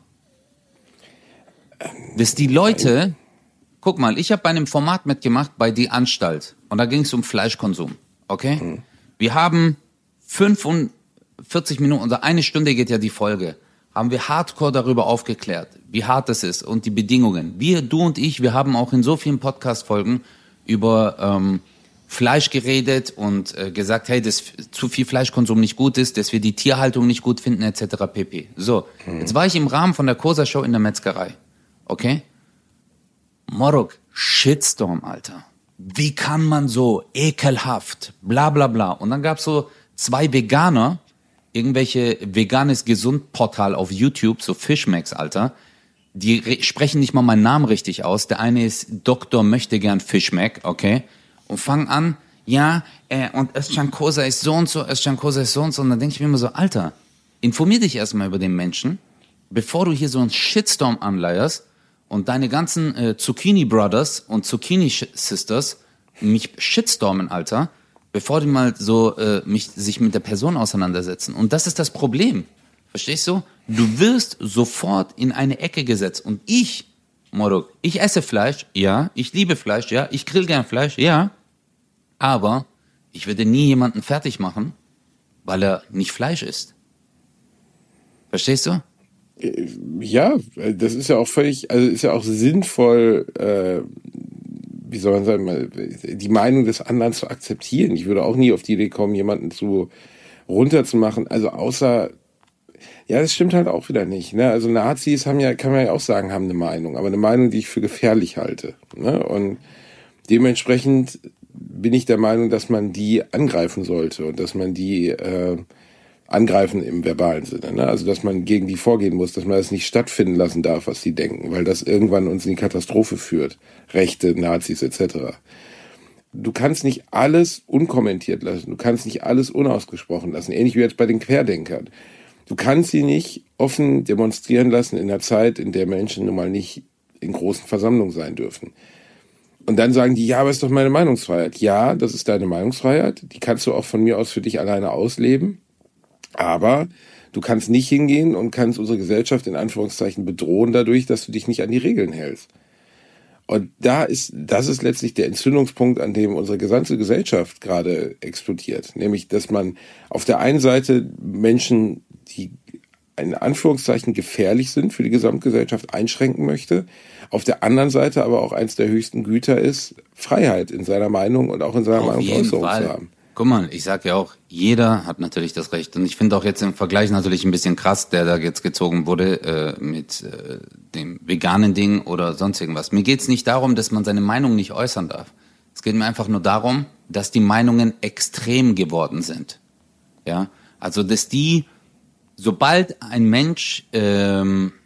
Dass die Leute, guck mal, ich habe bei einem Format mitgemacht bei Die Anstalt und da ging es um Fleischkonsum, okay? Wir haben 45 Minuten oder eine Stunde geht ja die Folge, haben wir hardcore darüber aufgeklärt, wie hart es ist und die Bedingungen. Du und ich, wir haben auch in so vielen Podcast-Folgen über Fleisch geredet und gesagt, hey, dass zu viel Fleischkonsum nicht gut ist, dass wir die Tierhaltung nicht gut finden, etc. pp. So, jetzt war ich im Rahmen von der Kosa-Show in der Metzgerei. Okay? Morok, Shitstorm, Alter. Wie kann man so ekelhaft, bla bla bla. Und dann gab's so 2 Veganer, irgendwelche veganes Gesundportal auf YouTube, so Fishmax, Alter. Die sprechen nicht mal meinen Namen richtig aus. Der eine ist Dr. Möchtegern Fishmack, okay? Und fangen an, ja, und Özcan Kosa ist so und so, Özcan Kosa ist so und so. Und dann denke ich mir immer so, Alter, informier dich erstmal über den Menschen, bevor du hier so einen Shitstorm anleierst und deine ganzen Zucchini Brothers und Zucchini Sisters mich shitstormen, Alter, bevor die mal so sich mit der Person auseinandersetzen. Und das ist das Problem. Verstehst du? Du wirst sofort in eine Ecke gesetzt. Und ich, Morok, ich esse Fleisch, ja, ich liebe Fleisch, ja, ich grill gern Fleisch, ja, aber ich würde nie jemanden fertig machen, weil er nicht Fleisch isst. Verstehst du? Ja, das ist ja auch völlig, also ist ja auch sinnvoll, wie soll man sagen, die Meinung des anderen zu akzeptieren. Ich würde auch nie auf die Idee kommen, jemanden runterzumachen. Also außer, ja, das stimmt halt auch wieder nicht. Ne? Also Nazis kann man ja auch sagen, haben eine Meinung, aber eine Meinung, die ich für gefährlich halte. Ne? Und dementsprechend bin ich der Meinung, dass man die angreifen sollte und dass man die angreifen im verbalen Sinne. Ne? Also dass man gegen die vorgehen muss, dass man das nicht stattfinden lassen darf, was die denken, weil das irgendwann uns in die Katastrophe führt. Rechte, Nazis etc. Du kannst nicht alles unkommentiert lassen, du kannst nicht alles unausgesprochen lassen, ähnlich wie jetzt bei den Querdenkern. Du kannst sie nicht offen demonstrieren lassen in einer Zeit, in der Menschen nun mal nicht in großen Versammlungen sein dürfen. Und dann sagen die, ja, aber ist doch meine Meinungsfreiheit. Ja, das ist deine Meinungsfreiheit, die kannst du auch von mir aus für dich alleine ausleben. Aber du kannst nicht hingehen und kannst unsere Gesellschaft in Anführungszeichen bedrohen dadurch, dass du dich nicht an die Regeln hältst. Und das ist letztlich der Entzündungspunkt, an dem unsere gesamte Gesellschaft gerade explodiert. Nämlich, dass man auf der einen Seite Menschen, die in Anführungszeichen gefährlich sind für die Gesamtgesellschaft, einschränken möchte. Auf der anderen Seite aber auch eins der höchsten Güter ist, Freiheit in seiner Meinung und auch in seiner Meinungsäußerung zu haben. Guck mal, ich sag ja auch, jeder hat natürlich das Recht. Und ich finde auch jetzt im Vergleich natürlich ein bisschen krass, der da jetzt gezogen wurde mit dem veganen Ding oder sonst irgendwas. Mir geht's nicht darum, dass man seine Meinung nicht äußern darf. Es geht mir einfach nur darum, dass die Meinungen extrem geworden sind. Ja, also dass sobald ein Mensch, dass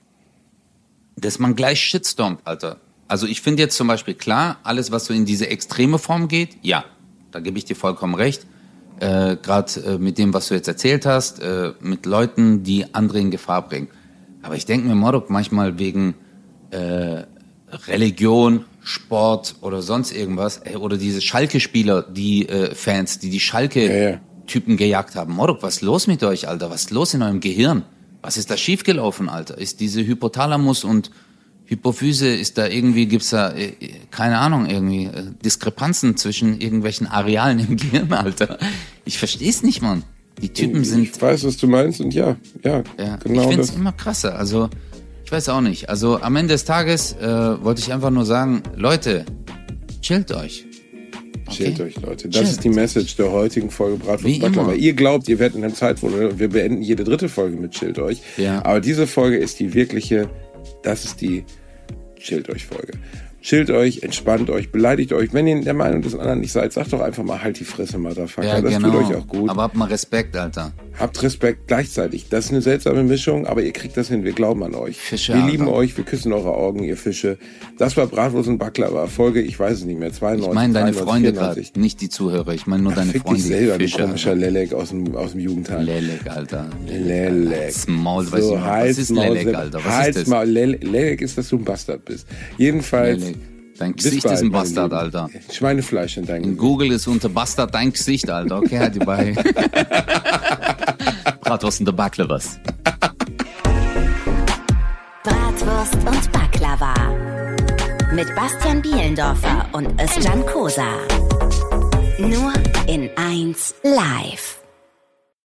man gleich shitstormt, Alter. Also ich finde jetzt zum Beispiel klar, alles was so in diese extreme Form geht, ja. Da gebe ich dir vollkommen recht. Gerade mit dem, was du jetzt erzählt hast, mit Leuten, die andere in Gefahr bringen. Aber ich denke mir, Morok, manchmal wegen Religion, Sport oder sonst irgendwas, oder diese Schalke-Spieler, die Fans, die Schalke-Typen gejagt haben. Morok, was ist los mit euch, Alter? Was ist los in eurem Gehirn? Was ist da schiefgelaufen, Alter? Ist diese Hypothalamus und Hypophyse, ist da irgendwie, gibt's da, keine Ahnung, irgendwie Diskrepanzen zwischen irgendwelchen Arealen im Gehirn, Alter. Ich versteh's nicht, Mann. Die Typen sind... Ich weiß, was du meinst und ja, genau. Ich find's immer krasser, also, ich weiß auch nicht. Also, am Ende des Tages wollte ich einfach nur sagen, Leute, chillt euch. Okay? Chillt euch, Leute. Das ist die Message der heutigen Folge Bratwurst Baklava. Ihr glaubt, ihr werdet in einer Zeit, wo wir beenden jede dritte Folge mit Chillt euch. Ja. Aber diese Folge ist die wirkliche... Das ist die Chillt euch Folge. Chillt euch, entspannt euch, beleidigt euch. Wenn ihr der Meinung des anderen nicht seid, sagt doch einfach mal, halt die Fresse, Motherfucker. Ja, das tut euch auch gut. Aber habt mal Respekt, Alter. Habt Respekt gleichzeitig. Das ist eine seltsame Mischung, aber ihr kriegt das hin. Wir glauben an euch. Fische, wir lieben euch, wir küssen eure Augen, ihr Fische. Das war Bratwurst und Baklava. Folge, ich weiß es nicht mehr, 92. Ich meine deine Freunde gerade, nicht die Zuhörer. Ich meine nur deine Freunde. Dich selber, du komischer Lelek aus dem Jugendheim. Lelek, Alter. Lelek. Maul, weiß ich nicht. Was ist Lelek, Alter? Was ist das? Lelek ist, dass du ein Bastard bist. Jedenfalls... Lelek. Dein Gesicht ist ein Bastard, Alter. Schweinefleisch in deinem Gesicht. In Google ist unter Bastard dein Gesicht, Alter. Okay, halt die bei. Bratwurst und Baklavas. Bratwurst und Baklava. Mit Bastian Bielendorfer und Özcan Kosa. Nur in 1 Live.